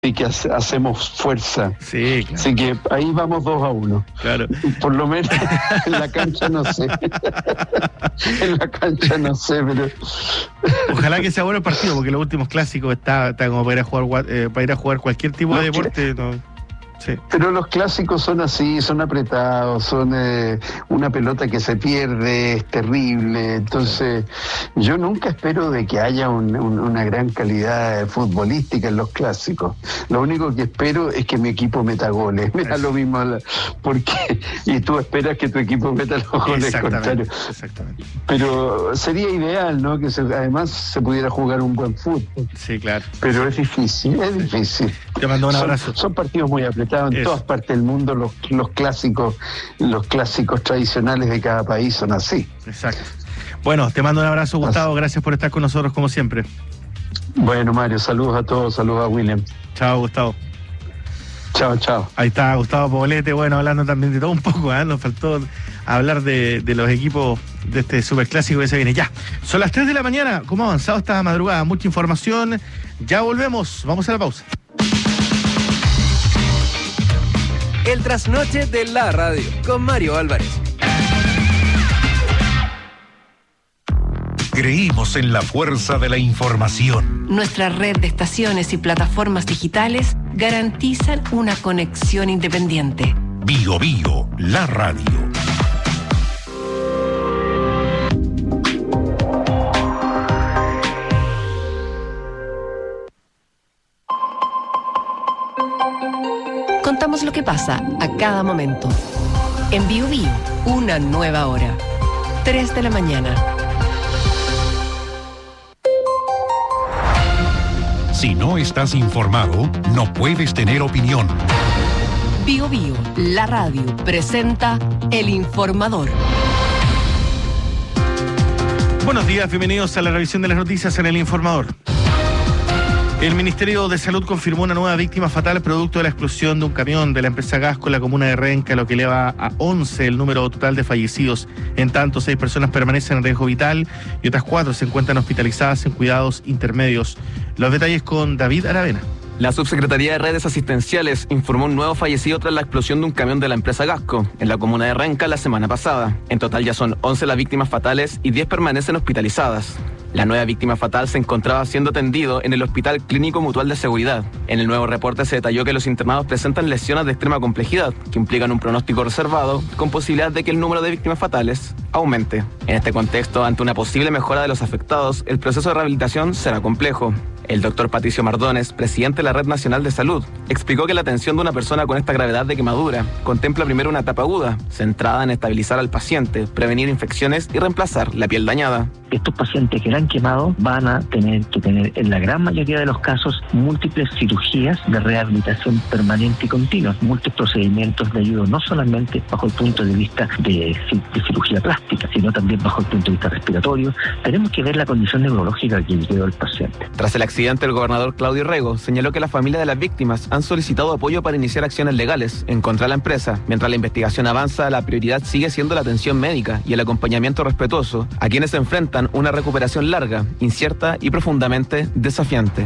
y que hacemos fuerza. Sí, claro. Así que ahí vamos 2-1. Claro. Por lo menos en la cancha no sé. En la cancha no sé, pero... Ojalá que sea bueno el partido, porque los últimos clásicos está como para ir a jugar cualquier tipo de deporte. No. Sí. Pero los clásicos son así, son apretados, son una pelota que se pierde, es terrible. Entonces, yo nunca espero de que haya una gran calidad futbolística en los clásicos. Lo único que espero es que mi equipo meta goles. Me da lo mismo, porque y tú esperas que tu equipo meta los goles contrarios. Exactamente. Pero sería ideal, ¿no? Que además se pudiera jugar un buen fútbol. Sí, claro. Pero es difícil, es difícil. Te mando un abrazo. Son partidos muy apretados. En todas partes del mundo los clásicos tradicionales de cada país son así. Exacto. Bueno, te mando un abrazo, Gustavo. Gracias por estar con nosotros como siempre. Bueno, Mario, saludos a todos, saludos a William. Chao, Gustavo. Chao. Ahí está Gustavo Poblete, bueno, hablando también de todo un poco, nos faltó hablar de los equipos de este superclásico que se viene. Ya, son las 3 de la mañana, ¿cómo ha avanzado esta madrugada? Mucha información, ya volvemos, vamos a la pausa. El trasnoche de la radio, con Mario Álvarez. Creímos en la fuerza de la información. Nuestra red de estaciones y plataformas digitales garantizan una conexión independiente. Bio, la radio. Contamos lo que pasa a cada momento. En Bio, una nueva hora. 3 de la mañana. Si no estás informado, no puedes tener opinión. Bio, la radio, presenta El Informador. Buenos días, bienvenidos a la revisión de las noticias en El Informador. El Ministerio de Salud confirmó una nueva víctima fatal producto de la explosión de un camión de la empresa Gasco en la comuna de Renca, lo que eleva a 11 el número total de fallecidos. En tanto, 6 personas permanecen en riesgo vital y otras 4 se encuentran hospitalizadas en cuidados intermedios. Los detalles con David Aravena. La Subsecretaría de Redes Asistenciales informó un nuevo fallecido tras la explosión de un camión de la empresa Gasco en la comuna de Renca la semana pasada. En total ya son 11 las víctimas fatales y 10 permanecen hospitalizadas. La nueva víctima fatal se encontraba siendo atendido en el Hospital Clínico Mutual de Seguridad. En el nuevo reporte se detalló que los internados presentan lesiones de extrema complejidad, que implican un pronóstico reservado, con posibilidad de que el número de víctimas fatales aumente. En este contexto, ante una posible mejora de los afectados, el proceso de rehabilitación será complejo. El doctor Patricio Mardones, presidente de la Red Nacional de Salud, explicó que la atención de una persona con esta gravedad de quemadura contempla primero una etapa aguda, centrada en estabilizar al paciente, prevenir infecciones y reemplazar la piel dañada. Estos pacientes que eran quemados van a tener que tener, en la gran mayoría de los casos, múltiples cirugías de rehabilitación permanente y continua, múltiples procedimientos de ayuda, no solamente bajo el punto de vista de cirugía plástica, sino también bajo el punto de vista respiratorio. Tenemos que ver la condición neurológica que vivió el paciente. Tras el accidente, el gobernador Claudio Rego señaló que la familia de las víctimas han solicitado apoyo para iniciar acciones legales en contra de la empresa. Mientras la investigación avanza, la prioridad sigue siendo la atención médica y el acompañamiento respetuoso a quienes se enfrentan una recuperación larga, incierta y profundamente desafiante.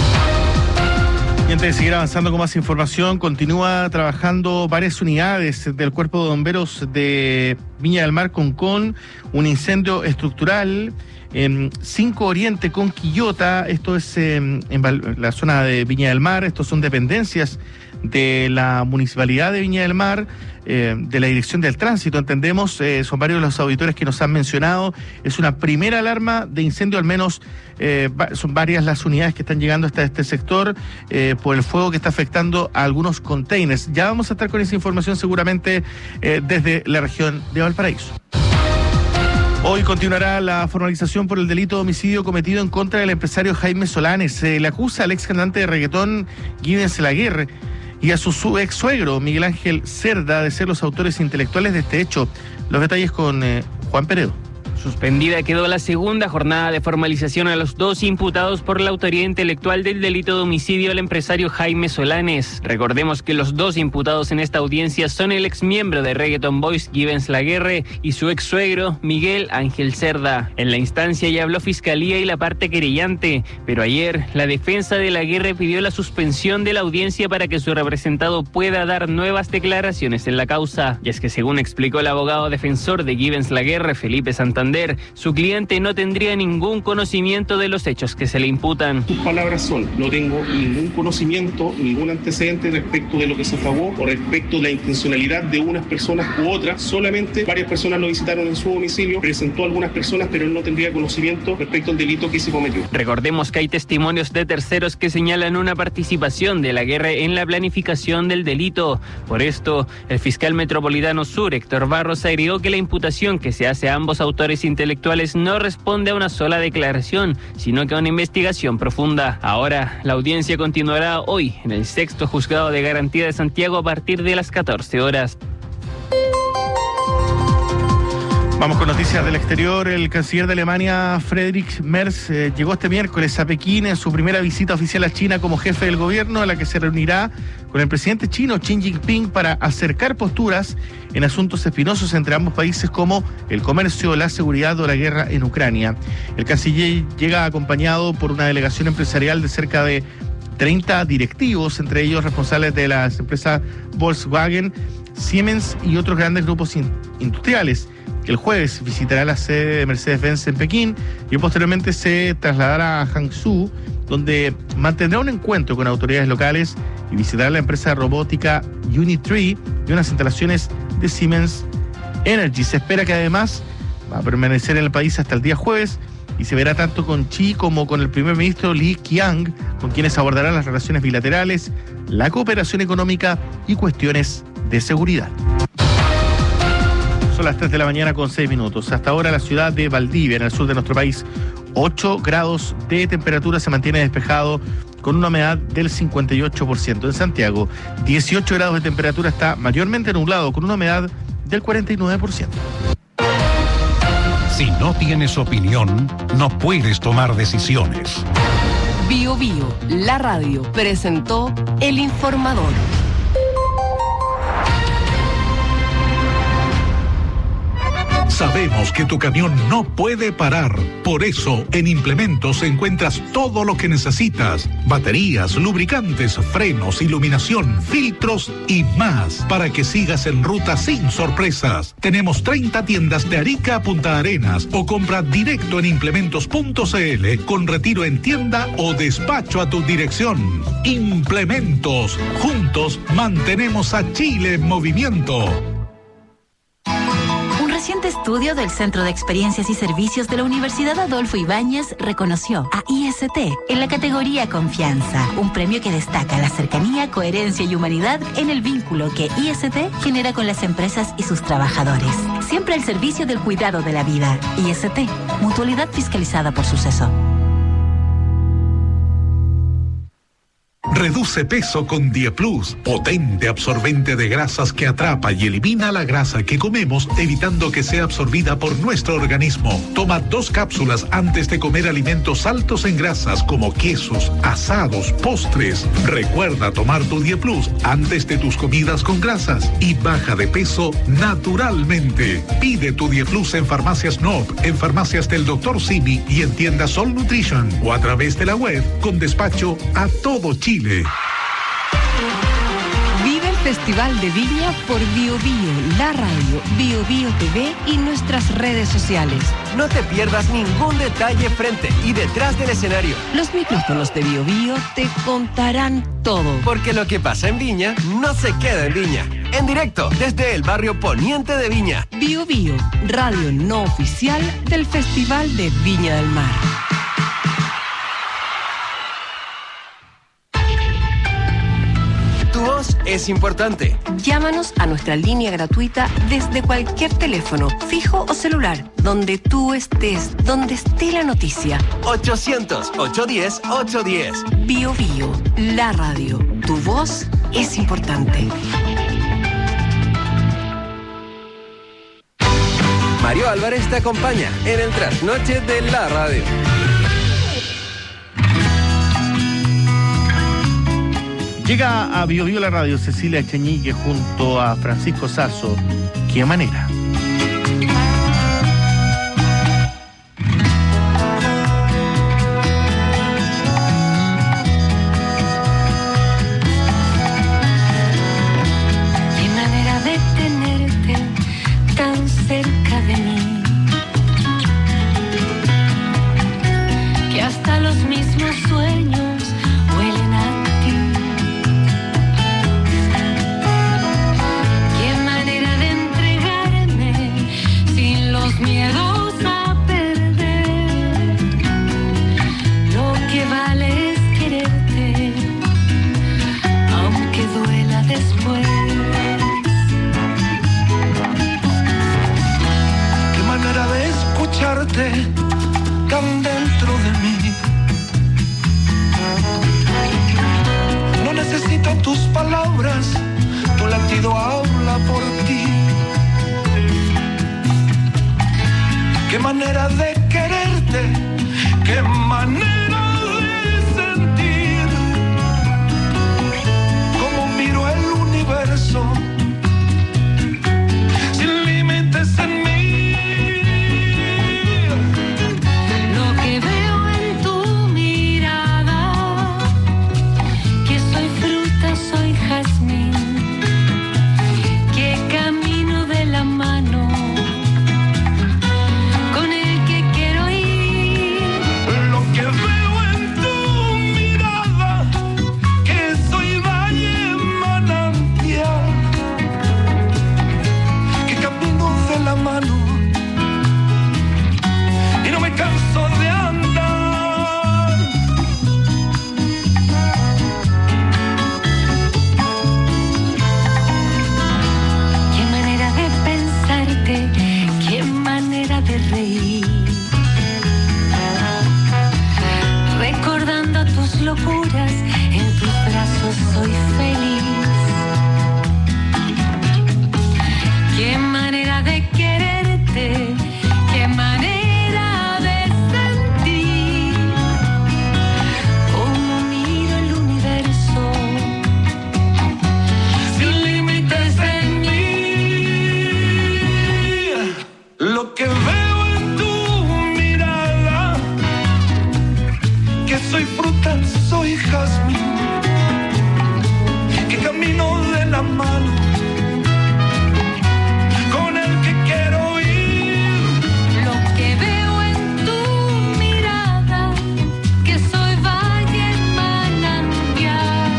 Y antes de seguir avanzando con más información, continúa trabajando varias unidades del Cuerpo de Bomberos de Viña del Mar con un incendio estructural en 5 Oriente con Quillota. Esto es en la zona de Viña del Mar. Estos son dependencias de la Municipalidad de Viña del Mar, de la Dirección del Tránsito, entendemos. Son varios los auditores que nos han mencionado. Es una primera alarma de incendio, al menos son varias las unidades que están llegando hasta este sector por el fuego que está afectando a algunos containers. Ya vamos a estar con esa información seguramente desde la región de Valparaíso. Hoy continuará la formalización por el delito de homicidio cometido en contra del empresario Jaime Solanes. Se le acusa al ex cantante de reggaetón Given Selaguer y a su ex suegro Miguel Ángel Cerda de ser los autores intelectuales de este hecho. Los detalles con Juan Peredo. Suspendida quedó la segunda jornada de formalización a los 2 imputados por la autoría intelectual del delito de homicidio al empresario Jaime Solanes. Recordemos que los 2 imputados en esta audiencia son el exmiembro de Reggaeton Boys Givens Laguerre y su ex suegro Miguel Ángel Cerda. En la instancia ya habló Fiscalía y la parte querellante, pero ayer la defensa de Laguerre pidió la suspensión de la audiencia para que su representado pueda dar nuevas declaraciones en la causa. Y es que según explicó el abogado defensor de Givens Laguerre, Felipe Santander, su cliente no tendría ningún conocimiento de los hechos que se le imputan. Sus palabras son: no tengo ningún conocimiento, ningún antecedente respecto de lo que se pagó o respecto de la intencionalidad de unas personas u otras. Solamente varias personas lo visitaron en su domicilio, presentó a algunas personas, pero él no tendría conocimiento respecto al delito que se cometió. Recordemos que hay testimonios de terceros que señalan una participación de Laguerre en la planificación del delito. Por esto, el fiscal metropolitano sur, Héctor Barros, agregó que la imputación que se hace a ambos autores intelectuales no responde a una sola declaración, sino que a una investigación profunda. Ahora, la audiencia continuará hoy en el 6º Juzgado de Garantía de Santiago a partir de las 14 horas. Vamos con noticias del exterior. El canciller de Alemania, Friedrich Merz, llegó este miércoles a Pekín en su primera visita oficial a China como jefe del gobierno, en la que se reunirá con el presidente chino Xi Jinping para acercar posturas en asuntos espinosos entre ambos países como el comercio, la seguridad o la guerra en Ucrania. El canciller llega acompañado por una delegación empresarial de cerca de 30 directivos, entre ellos responsables de las empresas Volkswagen, Siemens y otros grandes grupos industriales. El jueves visitará la sede de Mercedes-Benz en Pekín y posteriormente se trasladará a Hangzhou, donde mantendrá un encuentro con autoridades locales y visitará la empresa robótica Unitree y unas instalaciones de Siemens Energy. Se espera que además va a permanecer en el país hasta el día jueves y se verá tanto con Xi como con el primer ministro Li Qiang, con quienes abordarán las relaciones bilaterales, la cooperación económica y cuestiones de seguridad. Son las 3 de la mañana con 6 minutos. Hasta ahora la ciudad de Valdivia, en el sur de nuestro país, 8 grados de temperatura, se mantiene despejado con una humedad del 58%. En Santiago, 18 grados de temperatura, está mayormente nublado con una humedad del 49%. Si no tienes opinión, no puedes tomar decisiones. Bio Bio, la radio, presentó El Informador. Sabemos que tu camión no puede parar. Por eso, en Implementos encuentras todo lo que necesitas. Baterías, lubricantes, frenos, iluminación, filtros y más. Para que sigas en ruta sin sorpresas. Tenemos 30 tiendas de Arica a Punta Arenas o compra directo en implementos.cl con retiro en tienda o despacho a tu dirección. Implementos. Juntos mantenemos a Chile en movimiento. Un reciente estudio del Centro de Experiencias y Servicios de la Universidad Adolfo Ibáñez reconoció a IST en la categoría Confianza, un premio que destaca la cercanía, coherencia y humanidad en el vínculo que IST genera con las empresas y sus trabajadores. Siempre al servicio del cuidado de la vida. IST, mutualidad fiscalizada por Suceso. Reduce peso con Dieplus, potente absorbente de grasas que atrapa y elimina la grasa que comemos, evitando que sea absorbida por nuestro organismo. Toma 2 cápsulas antes de comer alimentos altos en grasas como quesos, asados, postres. Recuerda tomar tu Dieplus antes de tus comidas con grasas y baja de peso naturalmente. Pide tu Dieplus en Farmacias Noop, en farmacias del Dr. Simi y en tiendas Sol Nutrition o a través de la web con despacho a todo Chile. Vive el Festival de Viña por Bio Bio, la radio, Bio Bio TV y nuestras redes sociales. No te pierdas ningún detalle frente y detrás del escenario. Los micrófonos de Bio Bio te contarán todo. Porque lo que pasa en Viña no se queda en Viña. En directo desde el barrio poniente de Viña. Bio Bio, radio no oficial del Festival de Viña del Mar. Tu voz es importante. Llámanos a nuestra línea gratuita desde cualquier teléfono, fijo o celular, donde tú estés, donde esté la noticia. 800-810-810. Bio Bio, la radio. Tu voz es importante. Mario Álvarez te acompaña en el trasnoche de la radio. Llega a Bio Bio la radio Cecilia Cheñique junto a Francisco Sasso. ¿Qué manera? Qué manera de tenerte tan cerca de mí, que hasta los mismos sueños huelen a ti. Qué manera de entregarme sin los miedos a perder. Lo que vale es quererte, aunque duela después. Qué manera de escucharte tan dentro de mí. No necesito tus palabras, tu latido habla por ti. Qué manera de quererte, qué manera de sentir. Como miro el universo, sin límites en mí. Lo que veo en tu mirada, que soy fruta, soy jazmín, que camino de la mano con el que quiero ir. Lo que veo en tu mirada, que soy valle manantial, que camino de la mano y no me canso de andar. Qué manera de pensarte, qué manera de reír, recordando tus locuras, en tus brazos soy feliz. Qué manera de quererte, qué manera de sentir. Como miro el universo, sin límites en mí. Lo que veo en tu mirada, que soy fruta, soy jazmín, que camino de la mano con el que quiero ir. Lo que veo en tu mirada, que soy valle manantial,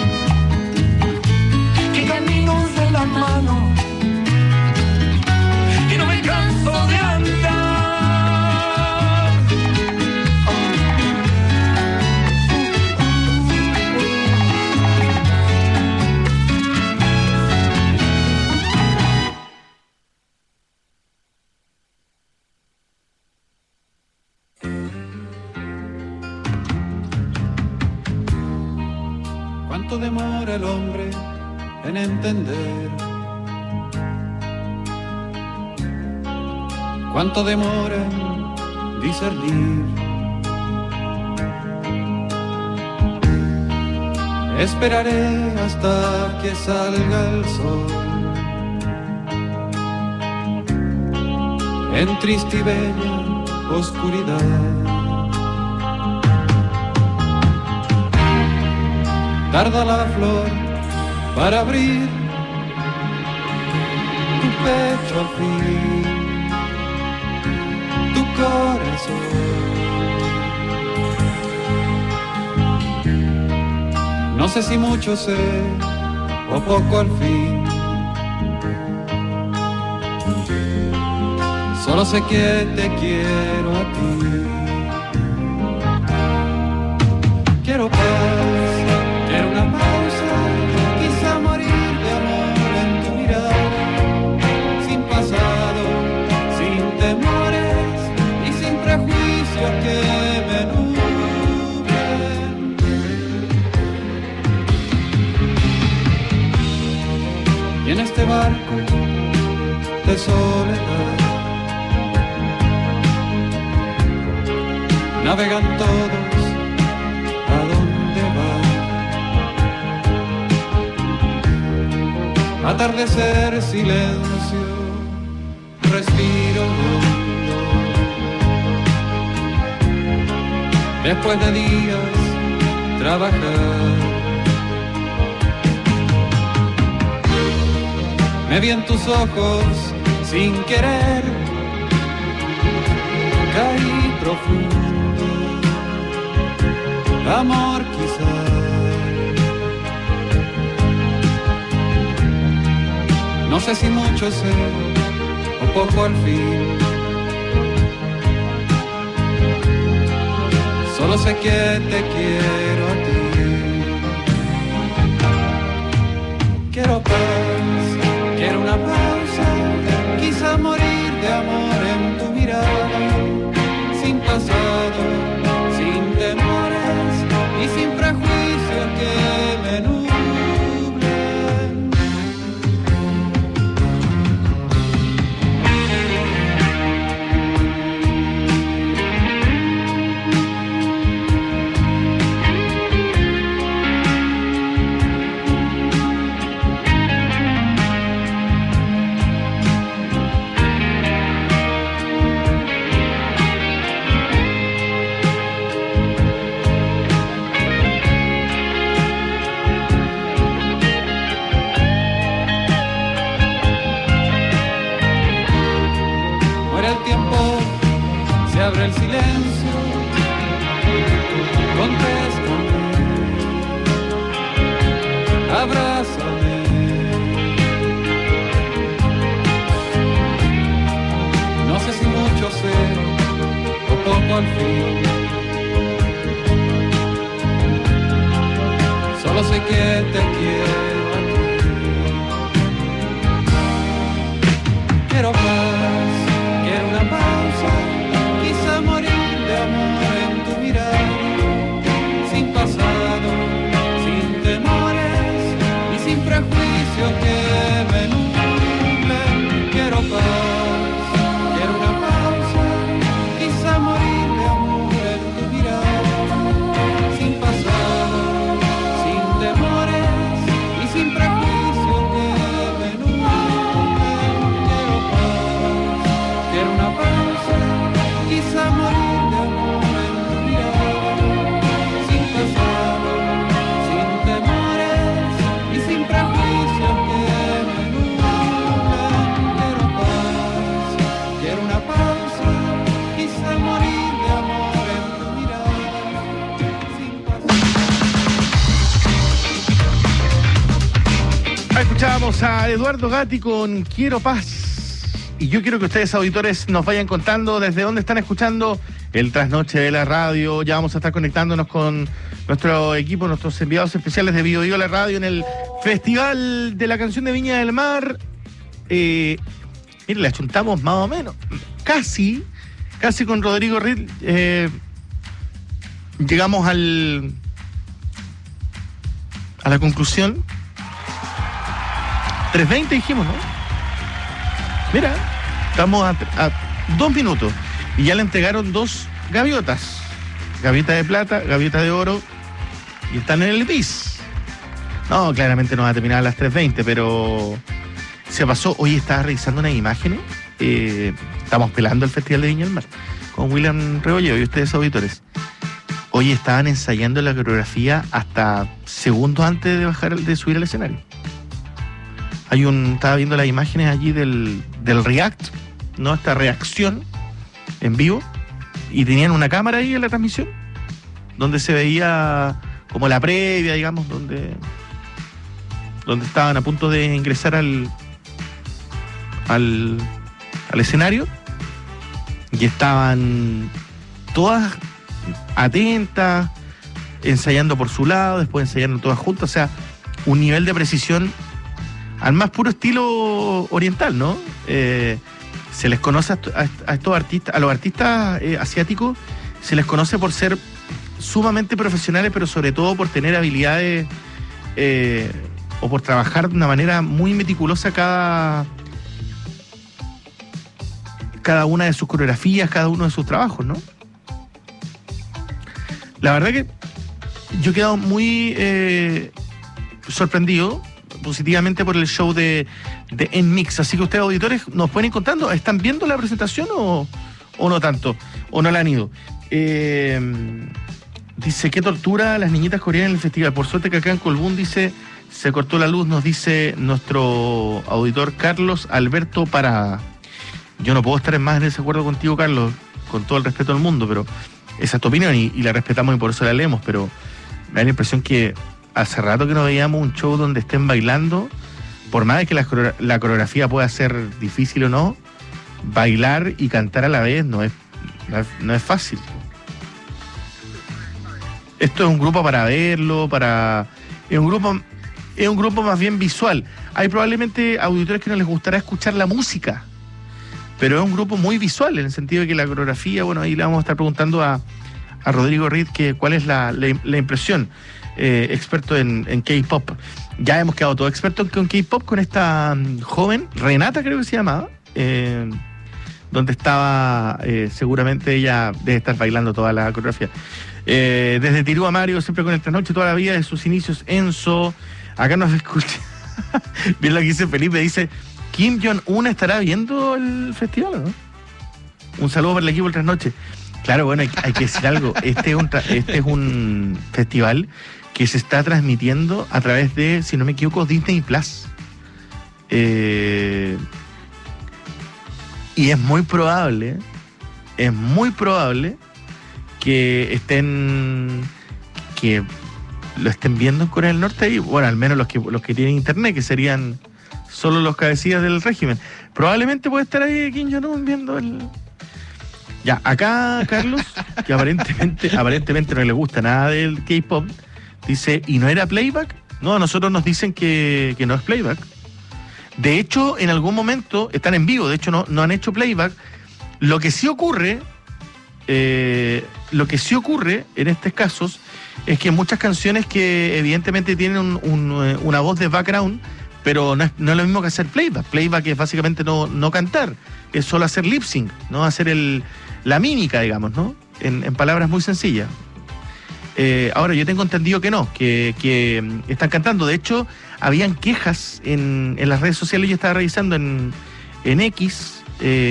Que camino de la mano y no me canso de andar. ¿Cuánto demora el hombre en entender? ¿Cuánto demora en discernir? Esperaré hasta que salga el sol en triste y bella oscuridad. Tarda la flor para abrir tu pecho al fin, tu corazón. No sé si mucho sé o poco al fin. Solo sé que te quiero a ti. Quiero paz. Quiero una pausa, quizá morir de amor en tu mirada, sin pasado, sin temores y sin prejuicios que me nublen. Y en este barco de soledad navegan todos a dónde van. Atardecer, silencio, respiro hondo. Después de días trabajar, me vi en tus ojos sin querer, caí profundo, amor quizás. No sé si mucho sé o poco al fin, solo sé que te quiero a ti. Quiero paz, quiero una pausa, quizá morir de amor en tu mirada, sin pasado, sin temores y sin prejuicios que me nublen. Abre el silencio, contéstame, abrázame. No sé si mucho sé o poco al fin, solo sé que te quiero a ti. Quiero paz, quiero una pausa, quizá morir de amor en tu mirada, sin pasado, sin temores y sin prejuicios que me nublen. Quiero paz, quiero una pausa, quizá morir de amor en tu mirada, sin pasado, sin temores y sin prejuicios que me nublen. Quiero paz, quiero una pausa, quizá morir de amor en tu mirada, sin pasado, sin temores y sin prejuicios que me nublen. Quiero paz, quiero una pausa, quizá morir de amor en tu mirada, sin pasado. Escuchábamos a Eduardo Gatti con Quiero Paz. Y yo quiero que ustedes, auditores, nos vayan contando desde dónde están escuchando el Trasnoche de la Radio. Ya vamos a estar conectándonos con nuestro equipo, nuestros enviados especiales de Bio Bio la Radio en el Festival de la Canción de Viña del Mar. Mire, le achuntamos más o menos. Casi con Rodrigo Ritt. Llegamos a la conclusión. 3:20 dijimos, ¿no? Mira, estamos a 2 minutos y ya le entregaron 2 gaviotas. Gaviota de plata, gaviota de oro, y están en el bis. No, claramente no va a terminar a las 3:20, pero se pasó. Hoy estaba revisando unas imágenes. Estamos pelando el Festival de Viña del Mar con William Rebolledo y ustedes, auditores. Hoy estaban ensayando la coreografía hasta segundos antes de subir al escenario. Estaba viendo las imágenes allí del React, ¿no? Esta reacción en vivo, y tenían una cámara ahí en la transmisión donde se veía como la previa, digamos, donde estaban a punto de ingresar al escenario, y estaban todas atentas, ensayando por su lado, después ensayando todas juntas. O sea, un nivel de precisión al más puro estilo oriental, ¿no? Se les conoce a estos artistas, a los artistas asiáticos, se les conoce por ser sumamente profesionales, pero sobre todo por tener habilidades o por trabajar de una manera muy meticulosa cada una de sus coreografías, cada uno de sus trabajos, ¿no? La verdad que yo he quedado muy sorprendido positivamente por el show de NMIX. Así que ustedes, auditores, nos pueden ir contando, ¿están viendo la presentación o no tanto? ¿O no la han ido? Dice, qué tortura las niñitas coreanas en el festival. Por suerte que acá en Colbún, dice, se cortó la luz, nos dice nuestro auditor Carlos Alberto Parada. Yo no puedo estar más en desacuerdo contigo, Carlos, con todo el respeto del mundo, pero esa es tu opinión y la respetamos y por eso la leemos, pero me da la impresión que hace rato que no veíamos un show donde estén bailando, por más de que la coreografía pueda ser difícil o no, bailar y cantar a la vez no es fácil. Esto es un grupo para verlo, es un grupo más bien visual. Hay probablemente auditores que no les gustará escuchar la música, pero es un grupo muy visual, en el sentido de que la coreografía, bueno, ahí le vamos a estar preguntando a Rodrigo Reed cuál es la impresión, experto en K-pop. Ya hemos quedado todos expertos con K-pop con esta joven, Renata creo que se llamaba, donde estaba, seguramente ella debe estar bailando toda la coreografía. Desde Tirú a Mario, siempre con el trasnoche toda la vida, de sus inicios, Enzo, acá nos escucha. Bien lo que dice Felipe, dice, ¿Kim Jong-un estará viendo el festival o no? Un saludo para el equipo del trasnoche. Claro, bueno, hay que decir algo. Este es un festival que se está transmitiendo a través de, si no me equivoco, Disney Plus. Y es muy probable que lo estén viendo en Corea del Norte y, bueno, al menos los que tienen internet, que serían solo los cabecillas del régimen. Probablemente puede estar ahí Kim Jong-un viendo el... Ya, acá Carlos, que aparentemente no le gusta nada del K-pop, dice, ¿y no era playback? No, a nosotros nos dicen que no es playback. De hecho, en algún momento están en vivo, de hecho no han hecho playback. Lo que sí ocurre en estos casos es que muchas canciones que evidentemente tienen una voz de background, pero no es lo mismo que hacer playback. Playback es básicamente no cantar, es solo hacer lip sync, no hacer la mímica, digamos, ¿no? En palabras muy sencillas. Ahora, yo tengo entendido que no, que están cantando. De hecho, habían quejas en las redes sociales. Yo estaba revisando en X,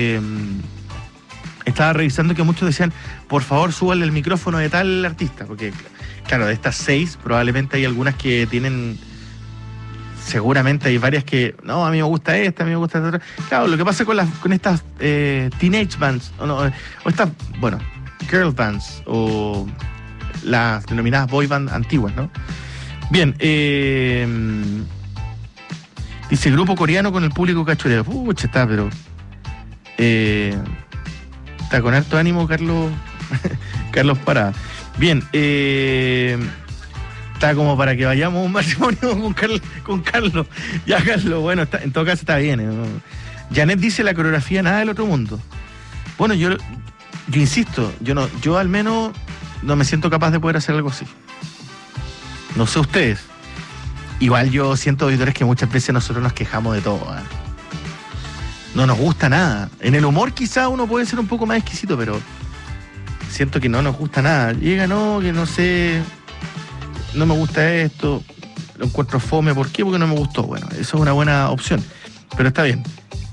estaba revisando que muchos decían, por favor, súbanle el micrófono de tal artista, porque, claro, de estas 6, probablemente hay algunas que tienen... Seguramente hay varias que, no, a mí me gusta esta, a mí me gusta esta otra. Claro, lo que pasa con estas teenage bands, o estas, bueno, girl bands, o las denominadas boy band antiguas, ¿no? Bien, dice, grupo coreano con el público cachureo. Pucha, está, pero... está con harto ánimo Carlos Parada. Bien, está como para que vayamos a un matrimonio con Carlos. Ya, Carlos, bueno, en todo caso está bien. Janet dice, la coreografía nada del otro mundo. Bueno, yo insisto, yo al menos no me siento capaz de poder hacer algo así. No sé ustedes. Igual yo siento, auditores, que muchas veces nosotros nos quejamos de todo, ¿eh? No nos gusta nada. En el humor quizá uno puede ser un poco más exquisito, pero siento que no nos gusta nada. Llega, no, que no sé... No me gusta esto, lo encuentro fome. ¿Por qué? Porque no me gustó. Bueno, eso es una buena opción, pero está bien.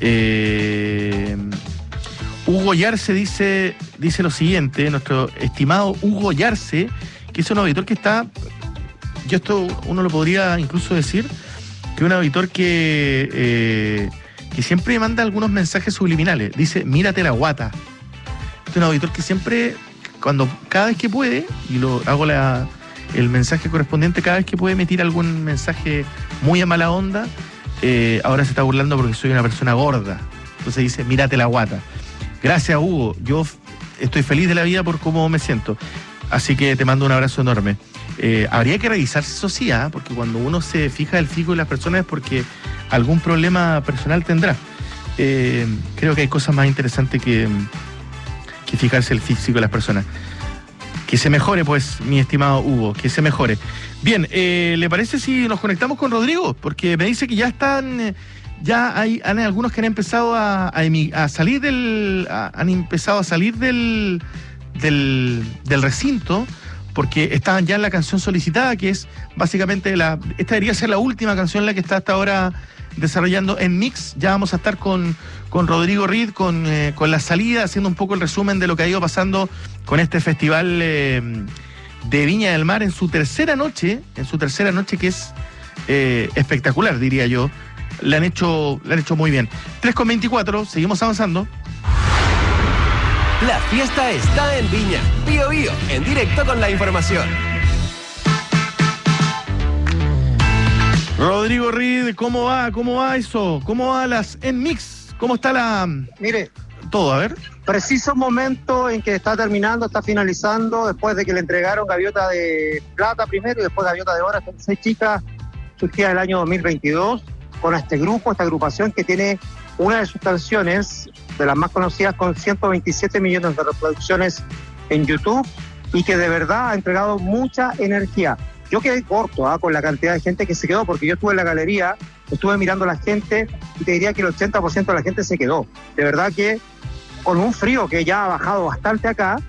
Hugo Yarce dice lo siguiente, nuestro estimado Hugo Yarce, que es un auditor que está... uno lo podría incluso decir, que es un auditor que siempre manda algunos mensajes subliminales. Dice, mírate la guata. Este es un auditor que siempre, cada vez que puede, y lo hago el mensaje correspondiente, cada vez que puede emitir algún mensaje muy a mala onda, ahora se está burlando porque soy una persona gorda. Entonces dice, mírate la guata. Gracias, Hugo. Yo estoy feliz de la vida por cómo me siento. Así que te mando un abrazo enorme. Habría que revisarse eso sí, porque cuando uno se fija el físico de las personas es porque algún problema personal tendrá. Creo que hay cosas más interesantes que fijarse el físico de las personas. Que se mejore, pues, mi estimado Hugo, que se mejore. Bien, ¿le parece si nos conectamos con Rodrigo? Porque me dice que ya hay algunos que han empezado a salir del recinto, porque estaban ya en la canción solicitada, que es básicamente esta debería ser la última canción la que está hasta ahora desarrollando en Mix. Ya vamos a estar con Rodrigo Reed, con la salida, haciendo un poco el resumen de lo que ha ido pasando con este festival de Viña del Mar en su tercera noche que es espectacular, diría yo. Le han hecho muy bien. 3:24, seguimos avanzando. La fiesta está en Viña. Bío Bío, en directo con la información. Rodrigo Reed, ¿cómo va eso? ¿Cómo va las en Mix? ¿Cómo está Mire, todo? A ver. Preciso momento en que está terminando, está finalizando, después de que le entregaron gaviota de plata primero y después gaviota de oro. 6 chicas surgidas del año 2022 con esta agrupación que tiene una de sus canciones, de las más conocidas, con 127 millones de reproducciones en YouTube y que de verdad ha entregado mucha energía. Yo quedé corto con la cantidad de gente que se quedó, porque yo estuve en la galería, estuve mirando a la gente y te diría que el 80% de la gente se quedó. De verdad que con un frío que ya ha bajado bastante acá,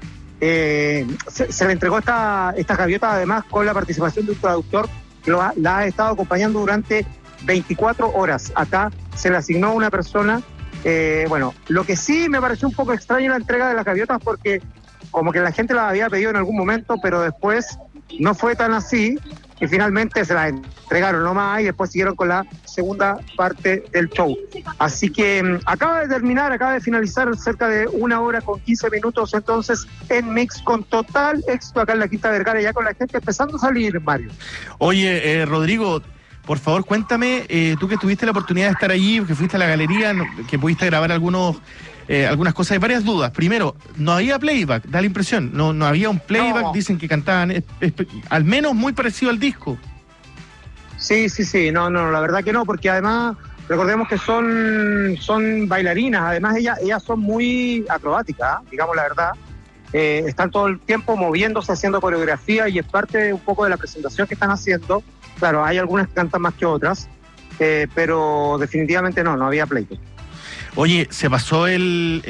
se le entregó esta gaviota, además con la participación de un traductor que la ha estado acompañando durante 24 horas. Acá se le asignó a una persona. Bueno, lo que sí me pareció un poco extraño la entrega de las gaviotas, porque como que la gente las había pedido en algún momento, pero después no fue tan así, y finalmente se las entregaron nomás y después siguieron con la segunda parte del show. Así que acaba de finalizar cerca de 1 hora con 15 minutos, entonces en Mix, con total éxito acá en la Quinta Vergara, ya con la gente empezando a salir, Mario. Oye, Rodrigo, por favor, cuéntame, tú que tuviste la oportunidad de estar allí, que fuiste a la galería, que pudiste grabar algunas cosas. Hay varias dudas. Primero, no había playback, da la impresión. No había un playback, no. Dicen que cantaban al menos muy parecido al disco. Sí. No, la verdad que no, porque además, recordemos que son bailarinas. Además, ellas son muy acrobáticas, digamos la verdad. Están todo el tiempo moviéndose, haciendo coreografía, y es parte un poco de la presentación que están haciendo. Claro, hay algunas que cantan más que otras, pero definitivamente no había playback. Oye, se pasó acá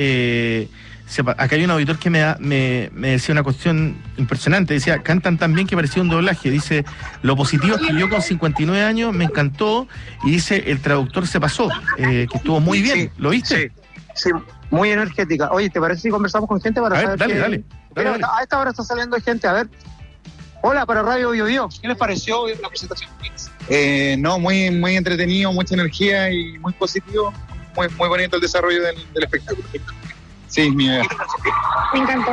hay un auditor que me decía una cuestión impresionante. Decía, cantan tan bien que parecía un doblaje. Dice, lo positivo es que yo con 59 años me encantó, y dice, el traductor se pasó, que estuvo muy bien. Sí, ¿lo viste? Sí, muy energética. Oye, ¿te parece si conversamos con gente para saber? Dale. A esta hora está saliendo gente, a ver. Hola, para Radio Bío Bío. ¿Qué les pareció la presentación? No, muy entretenido, mucha energía y muy positivo. Muy bonito el desarrollo del espectáculo. Sí, mi idea. Me encantó.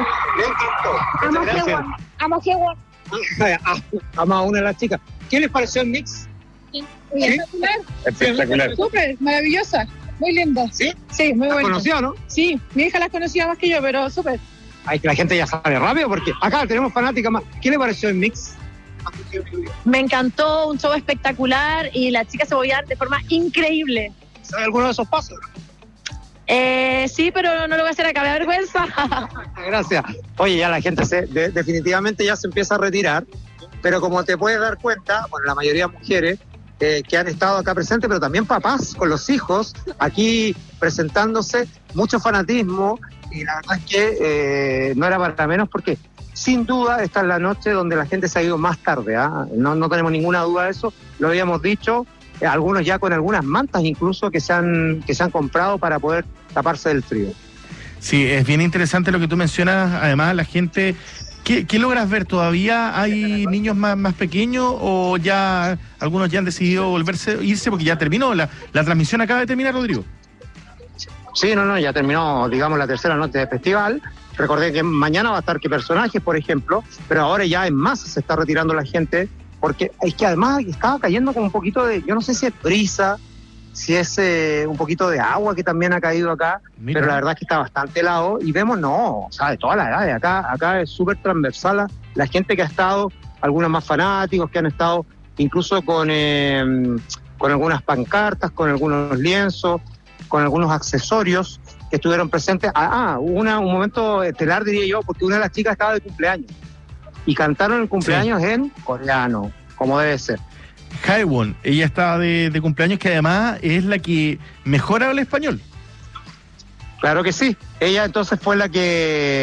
Amo G1. Amo a una de las chicas. ¿Qué les pareció el mix? Espectacular. Súper, maravillosa. Muy linda. ¿Sí? Sí, muy buena. ¿Las conocía o no? Sí, mi hija las conocía más que yo, pero súper. Ay, que la gente ya sabe rápido, porque acá tenemos fanáticas más. ¿Qué le pareció el mix? Me encantó, un show espectacular y las chicas se movían de forma increíble. ¿Sabe alguno de esos pasos? Sí, pero no lo voy a hacer acá, me da vergüenza. Gracias. Oye, ya la gente definitivamente ya se empieza a retirar, pero como te puedes dar cuenta, bueno, la mayoría de mujeres que han estado acá presentes, pero también papás con los hijos aquí presentándose, mucho fanatismo, y la verdad es que no era para menos, porque sin duda esta es la noche donde la gente se ha ido más tarde, no tenemos ninguna duda de eso, lo habíamos dicho. Algunos ya con algunas mantas incluso que se han comprado para poder taparse del frío. Sí, es bien interesante lo que tú mencionas. Además, la gente, ¿qué logras ver? ¿Todavía hay niños más pequeños o ya algunos ya han decidido irse porque ya terminó? La transmisión acaba de terminar, Rodrigo. Sí, ya terminó, digamos, la tercera noche de festival. Recordé que mañana va a estar ¿Qué personajes?, por ejemplo, pero ahora ya en masa se está retirando la gente, porque es que además estaba cayendo con un poquito de, yo no sé si es brisa, si es un poquito de agua que también ha caído acá. Mira. Pero la verdad es que está bastante helado, y vemos, de todas las edades, acá es súper transversal la gente que ha estado, algunos más fanáticos que han estado incluso con algunas pancartas, con algunos lienzos, con algunos accesorios que estuvieron presentes. Hubo un momento estelar, diría yo, porque una de las chicas estaba de cumpleaños y cantaron el cumpleaños en coreano, como debe ser. Haewon, ella estaba de cumpleaños, que además es la que mejor habla español. Claro que sí. Ella entonces fue la que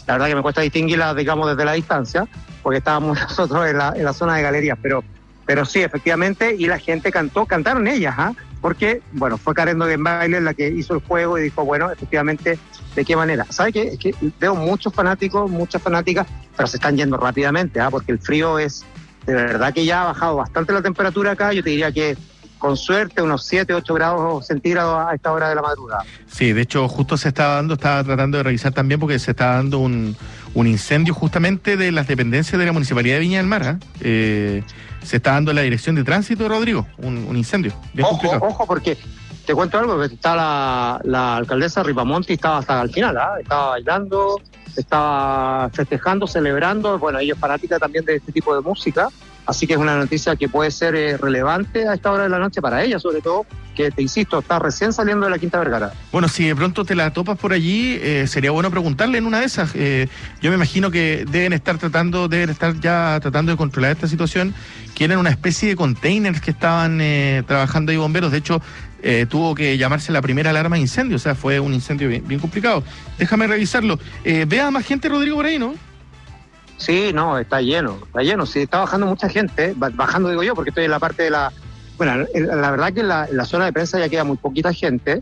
la verdad que me cuesta distinguirlas, digamos, desde la distancia, porque estábamos nosotros en la zona de galerías, pero sí, efectivamente, y la gente cantaron ellas, porque, bueno, fue Karen Dogenbailer la que hizo el juego y dijo, bueno, efectivamente, ¿de qué manera? ¿Sabe qué? Es que veo muchos fanáticos, muchas fanáticas, pero se están yendo rápidamente, porque el frío es, de verdad que ya ha bajado bastante la temperatura acá, yo te diría que con suerte unos 7, 8 grados centígrados a esta hora de la madrugada. Sí, de hecho, justo estaba tratando de revisar también porque se está dando un incendio justamente de las dependencias de la Municipalidad de Viña del Mar, se está dando en la dirección de tránsito, Rodrigo, un incendio bien complicado. Ojo, porque te cuento algo, que está la alcaldesa Ripamonti, estaba hasta el final, estaba bailando, estaba festejando, celebrando, bueno, ella es fanática también de este tipo de música, así que es una noticia que puede ser relevante a esta hora de la noche para ella, sobre todo, que te insisto, está recién saliendo de la Quinta Vergara. Bueno, si de pronto te la topas por allí, sería bueno preguntarle en una de esas. Yo me imagino que deben estar ya tratando de controlar esta situación, que eran una especie de containers que estaban trabajando ahí bomberos. De hecho, tuvo que llamarse la primera alarma de incendio, o sea, fue un incendio bien complicado. Déjame revisarlo. ¿Vea más gente, Rodrigo, por ahí, no? Sí, no, está lleno, sí, está bajando mucha gente, bajando digo yo, porque estoy en la parte de la... Bueno, la verdad que en la zona de prensa ya queda muy poquita gente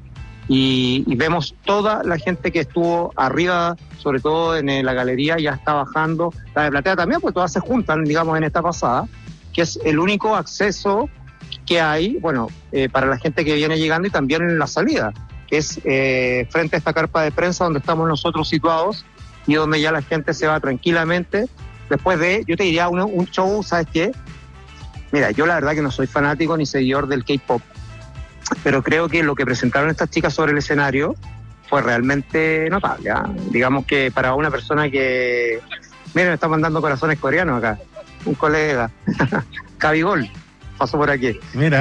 y vemos toda la gente que estuvo arriba, sobre todo en la galería, ya está bajando. La de platea también, pues todas se juntan, digamos, en esta pasada, que es el único acceso que hay, bueno, para la gente que viene llegando y también en la salida, que es frente a esta carpa de prensa donde estamos nosotros situados y donde ya la gente se va tranquilamente después de, yo te diría, un show, ¿sabes qué? Mira, yo la verdad que no soy fanático ni seguidor del K-pop, pero creo que lo que presentaron estas chicas sobre el escenario fue realmente notable, digamos que para una persona que... Miren, me está mandando corazones coreanos acá, un colega, Cabigol, pasó por aquí. Mira.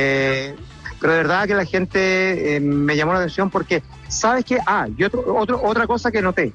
Pero de verdad que la gente me llamó la atención porque, ¿sabes qué? Y otra cosa que noté,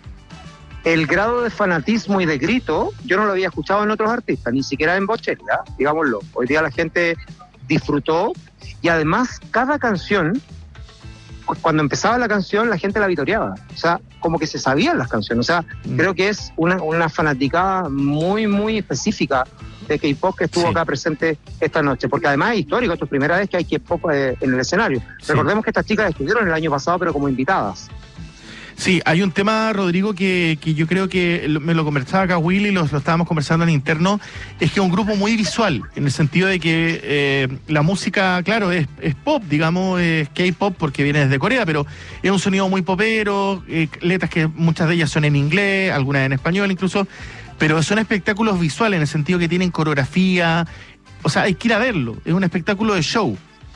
el grado de fanatismo y de grito, yo no lo había escuchado en otros artistas, ni siquiera en Bocelli, digámoslo. Hoy día la gente disfrutó y además cada canción, cuando empezaba la canción, la gente la vitoreaba. O sea, como que se sabían las canciones. O sea, creo que es una fanaticada muy, muy específica de K-pop que estuvo acá presente esta noche, porque además es histórico, esto es primera vez que hay K-pop en el escenario. Recordemos que estas chicas estuvieron el año pasado, pero como invitadas. Sí, hay un tema, Rodrigo, que yo creo que me lo conversaba acá Willy, lo estábamos conversando en interno, es que es un grupo muy visual, en el sentido de que la música, claro, es pop, digamos, es K-pop porque viene desde Corea, pero es un sonido muy popero, letras que muchas de ellas son en inglés, algunas en español incluso, pero son espectáculos visuales en el sentido que tienen coreografía, o sea, hay que ir a verlo, es un espectáculo de show.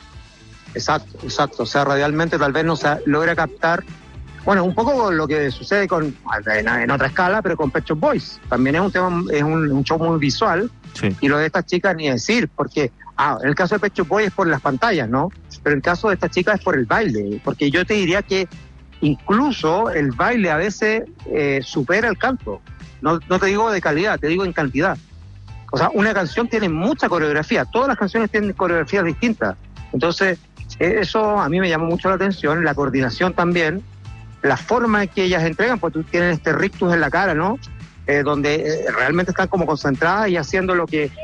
Exacto, o sea, radialmente tal vez no se logra captar. Bueno, un poco lo que sucede en otra escala, pero con Pet Shop Boys. También es un show muy visual. Sí. Y lo de estas chicas ni decir, porque en el caso de Pet Shop Boys es por las pantallas, ¿no? Pero en el caso de estas chicas es por el baile. Porque yo te diría que incluso el baile a veces supera el canto. No te digo de calidad, te digo en cantidad. O sea, una canción tiene mucha coreografía. Todas las canciones tienen coreografías distintas. Entonces, eso a mí me llamó mucho la atención. La coordinación también. La forma en que ellas entregan, pues tú tienes este rictus en la cara, ¿no? Donde realmente están como concentradas y haciendo lo que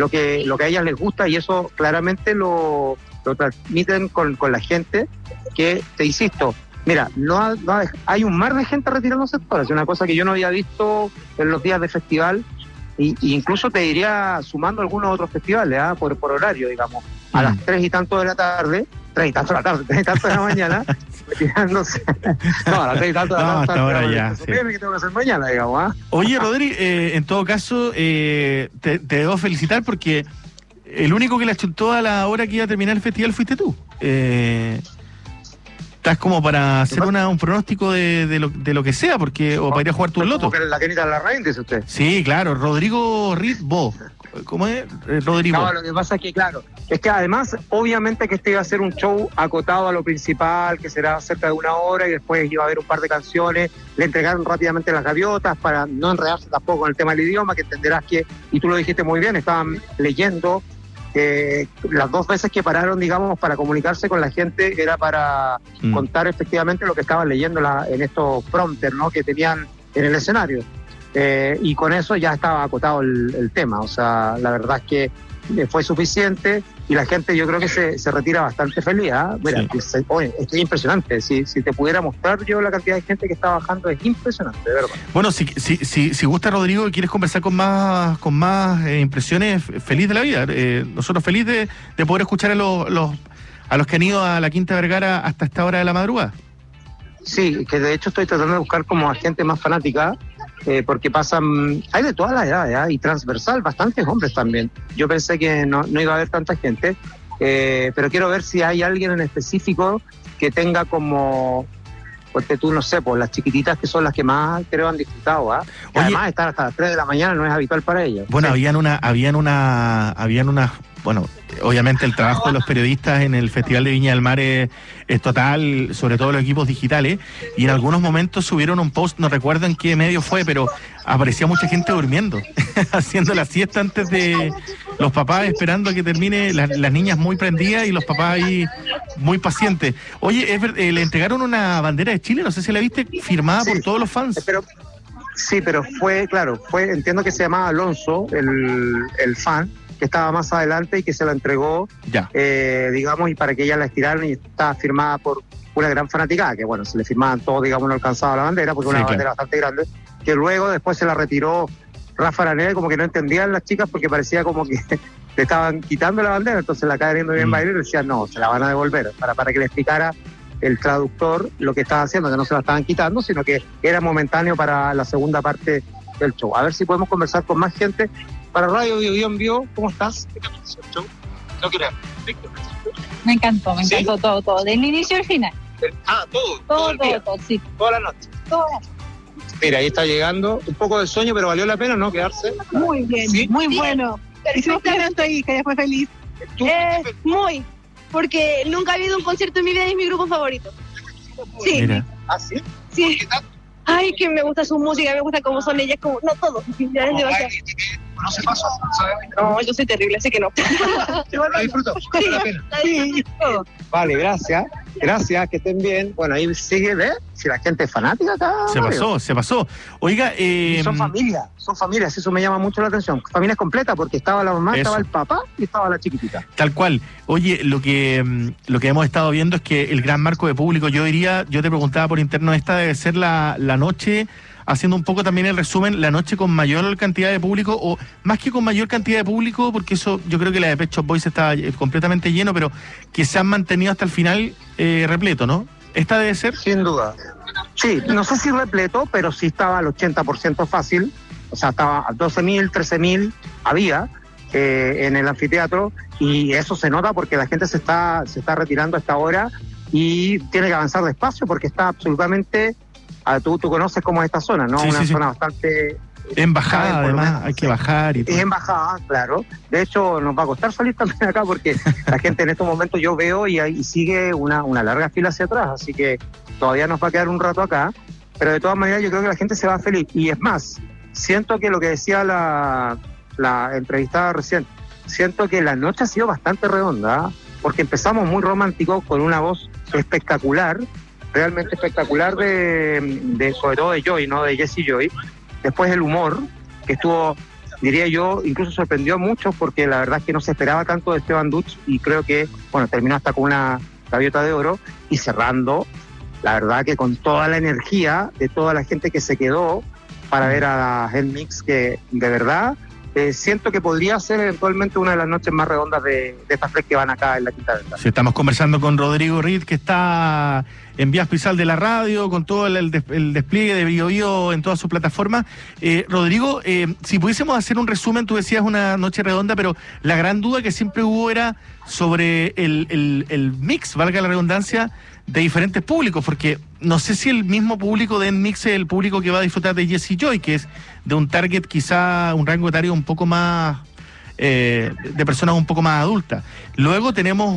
a ellas les gusta, y eso claramente lo transmiten con la gente, que te insisto, mira, hay un mar de gente retirándose ahora, es una cosa que yo no había visto en los días de festival, y incluso te diría sumando algunos otros festivales, por horario, digamos, a las 3 y tanto de la tarde, 3 y tanto de la tarde, 3 y tanto de la mañana, retirándose. No, a las 3 y tanto de la tarde. Hasta ahora ya. Sí. Que tengo que hacer mañana, digamos. Oye, Rodri, en todo caso, te debo felicitar porque el único que la chuntó a la hora que iba a terminar el festival fuiste tú. Estás como para hacer un pronóstico de lo que sea, porque o para ir a jugar tu loto. La Kenita Larraín, dice usted. Sí, claro, Rodrigo Ritbo. ¿Cómo es? Rodrigo. No, lo que pasa es que, claro, es que además, obviamente que este iba a ser un show acotado a lo principal, que será cerca de 1 hora, y después iba a haber un par de canciones. Le entregaron rápidamente las gaviotas para no enredarse tampoco con el tema del idioma, que entenderás que, y tú lo dijiste muy bien, estaban leyendo. Las 2 veces que pararon, digamos, para comunicarse con la gente era para contar efectivamente lo que estaban leyendo en estos prompters, ¿no? Que tenían en el escenario. Y con eso ya estaba acotado el tema. O sea, la verdad es que fue suficiente y la gente yo creo que se retira bastante feliz. Mira, Sí. oye, esto es impresionante. Si te pudiera mostrar yo la cantidad de gente que está bajando, es impresionante, de verdad. Bueno, si gusta, Rodrigo, y quieres conversar con más impresiones, feliz de la vida. Nosotros feliz de poder escuchar a los que han ido a la Quinta Vergara hasta esta hora de la madrugada. Sí, que de hecho estoy tratando de buscar como a gente más fanática, porque hay de todas las edades, y transversal, bastantes hombres también. Yo pensé que no iba a haber tanta gente, pero quiero ver si hay alguien en específico que tenga como, porque tú no sé, pues las chiquititas que son las que más creo han disfrutado, que además estar hasta las 3 de la mañana no es habitual para ellas. Bueno, habían unas, bueno, obviamente el trabajo de los periodistas en el Festival de Viña del Mar es total, sobre todo los equipos digitales, y en algunos momentos subieron un post, no recuerdo en qué medio fue, pero aparecía mucha gente durmiendo, haciendo la siesta antes de los papás, esperando a que termine, las niñas muy prendidas y los papás ahí muy pacientes. Oye, le entregaron una bandera de Chile, no sé si la viste, firmada por todos los fans. Pero entiendo que se llamaba Alonso, el fan, que estaba más adelante y que se la entregó, digamos, y para que ella la estiraran, y estaba firmada por una gran fanaticada, que bueno, se le firmaban todos, digamos, no alcanzaba la bandera, porque una bandera bastante grande, que luego después se la retiró Rafa Araneda, como que no entendían las chicas porque parecía como que le estaban quitando la bandera, entonces la acaba viendo bien bailar y decían, no, se la van a devolver, para que le explicara el traductor lo que estaba haciendo, que no se la estaban quitando, sino que era momentáneo para la segunda parte del show. A ver si podemos conversar con más gente. Para Radio Bio, ¿cómo estás? ¿Qué te pareció el show? No quiero. Me encantó todo, del inicio al final. Todo, sí. Toda la noche. Mira, ahí está llegando, un poco de sueño, pero valió la pena, ¿no? Quedarse. Muy bien, ¿Sí? muy bueno. Hicimos que estoy, que fue feliz. Muy, porque nunca ha habido un concierto en mi vida y es mi grupo favorito. Sí. Mira. ¿Ah, sí? Sí. Ay, que me gusta su música, me gusta cómo son ellas, como no todo. Ya es demasiado. No se pasó, ¿sabes? No, yo soy terrible, así que no. Lo disfruto, vale la pena. Sí. Vale, gracias, que estén bien. Bueno, ahí sigue, ¿ves? Si la gente es fanática acá. Se pasó. Oiga, son familias, eso me llama mucho la atención. Familias completas, porque estaba la mamá, estaba el papá y estaba la chiquitita. Tal cual. Oye, lo que hemos estado viendo es que el gran marco de público, yo te preguntaba por interno, esta debe ser la noche, haciendo un poco también el resumen, la noche con mayor cantidad de público, o más que con mayor cantidad de público, porque eso, yo creo que la de Pet Shop Boys estaba completamente lleno, pero que se han mantenido hasta el final repleto, ¿no? ¿Esta debe ser? Sin duda. Sí, no sé si repleto, pero sí estaba al 80% fácil, o sea, estaba a 12.000, 13.000, había en el anfiteatro, y eso se nota porque la gente se está retirando a esta hora y tiene que avanzar despacio porque está absolutamente... Tú conoces cómo es esta zona, ¿no? Sí, una sí. zona bastante... En bajada, además, hay que bajar y todo. Es en bajada, claro. De hecho, nos va a costar salir también acá porque la gente en estos momentos yo veo y sigue una larga fila hacia atrás, así que todavía nos va a quedar un rato acá, pero de todas maneras yo creo que la gente se va feliz. Y es más, siento que lo que decía la entrevistada recién, siento que la noche ha sido bastante redonda, porque empezamos muy románticos con una voz espectacular, realmente espectacular de sobre todo de Joy, ¿no? De Jessie Joy. Después el humor, que estuvo, diría yo, incluso sorprendió mucho porque la verdad es que no se esperaba tanto de Esteban Dutch y creo que, bueno, terminó hasta con una gaviota de oro y cerrando, la verdad que con toda la energía de toda la gente que se quedó para ver a Gen Mix, que de verdad siento que podría ser eventualmente una de las noches más redondas de estas tres que van acá en la Quinta Vergara. Sí, estamos conversando con Rodrigo Reed, que está en Vías Pisal de la radio, con todo el despliegue de Bio Bio en todas sus plataformas. Rodrigo, si pudiésemos hacer un resumen, tú decías una noche redonda, pero la gran duda que siempre hubo era sobre el mix, valga la redundancia, de diferentes públicos, porque no sé si el mismo público de Mix es el público que va a disfrutar de Jessie Joy, que es de un target quizá, un rango etario un poco más, de personas un poco más adultas. Luego tenemos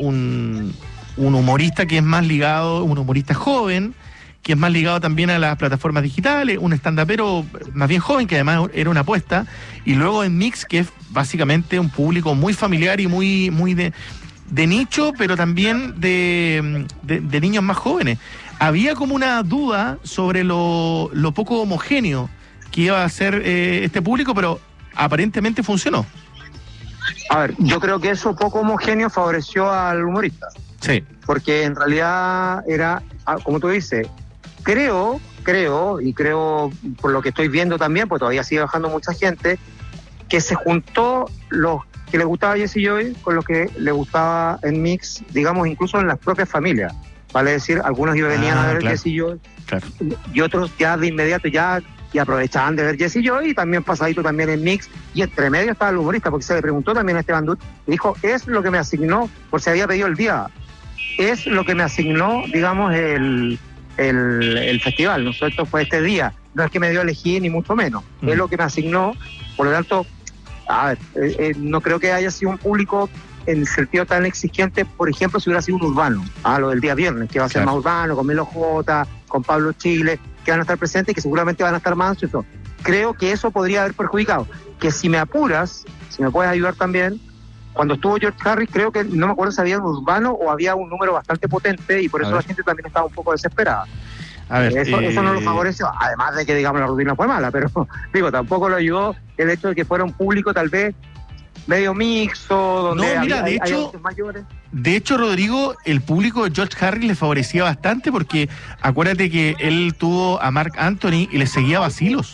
un humorista que es más ligado, un humorista joven, que es más ligado también a las plataformas digitales, un stand-upero más bien joven, que además era una apuesta, y luego en Mix, que es básicamente un público muy familiar y muy de nicho, pero también de niños más jóvenes. había como una duda sobre lo poco homogéneo que iba a ser este público, pero aparentemente funcionó. A ver, yo creo que eso poco homogéneo favoreció al humorista. Sí. Porque en realidad era, como tú dices, creo, por lo que estoy viendo también, pues todavía sigue bajando mucha gente, que se juntó los que le gustaba a Jesse Joy con los que le gustaba en Mix, digamos, incluso en las propias familias. Vale decir, algunos venían a ver Jesse Joy, y otros ya de inmediato y aprovechaban de ver Jesse Joy, y también pasadito también en Mix, y entre medio estaba el humorista, porque se le preguntó también a Esteban Dut, y dijo, es lo que me asignó, por si había pedido el día, es lo que me asignó, digamos, el festival, ¿no es cierto? Fue este día, no es que me dio a elegir ni mucho menos, es lo que me asignó, por lo tanto, a ver, no creo que haya sido un público en el sentido tan exigente, por ejemplo, si hubiera sido un urbano, lo del día viernes, que va a ser más urbano, con Melo J, con Pablo Chile, que van a estar presentes y que seguramente van a estar más ansiosos. Creo que eso podría haber perjudicado. Que si me apuras, si me puedes ayudar también, cuando estuvo George Harris, creo que, no me acuerdo si había un urbano o había un número bastante potente, y por eso la gente también estaba un poco desesperada. A ver, eso no lo favoreció, además de que, digamos, la rutina fue mala, pero digo, tampoco lo ayudó el hecho de que fuera un público tal vez medio mixto, donde hay mayores. De hecho, Rodrigo, el público de George Harris le favorecía bastante, porque acuérdate que él tuvo a Marc Anthony y le seguía vacilos.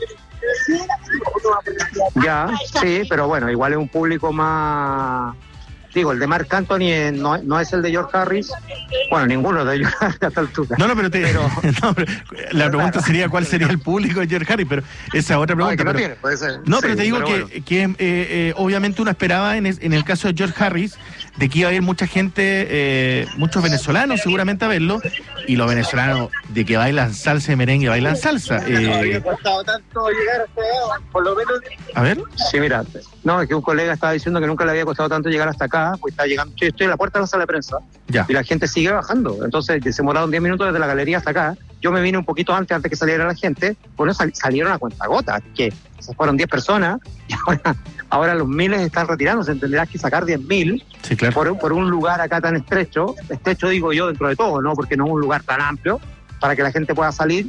Ya, sí, pero bueno, igual es un público más... Digo, el de Marc Anthony no es el de George Harris. Bueno, ninguno de ellos a esta altura. No, pero la pregunta sería cuál sería el público de George Harris, pero esa es otra pregunta. Pero te digo que obviamente uno esperaba en el caso de George Harris de que iba a haber mucha gente, muchos venezolanos seguramente a verlo, y los venezolanos de que bailan salsa y merengue bailan salsa. ¿Ha costado tanto llegar hasta acá? Por lo menos. A ver. Sí, mira, no, es que un colega estaba diciendo que nunca le había costado tanto llegar hasta acá, pues está llegando, estoy en la puerta de la sala de prensa, y la gente sigue bajando, entonces se demoraron 10 minutos desde la galería hasta acá. Yo me vine un poquito antes que saliera la gente, bueno, salieron a cuentagotas, que se fueron 10 personas, y ahora los miles están retirándose, entenderás que sacar 10.000 por un lugar acá tan estrecho digo yo dentro de todo, ¿no? Porque no es un lugar tan amplio para que la gente pueda salir,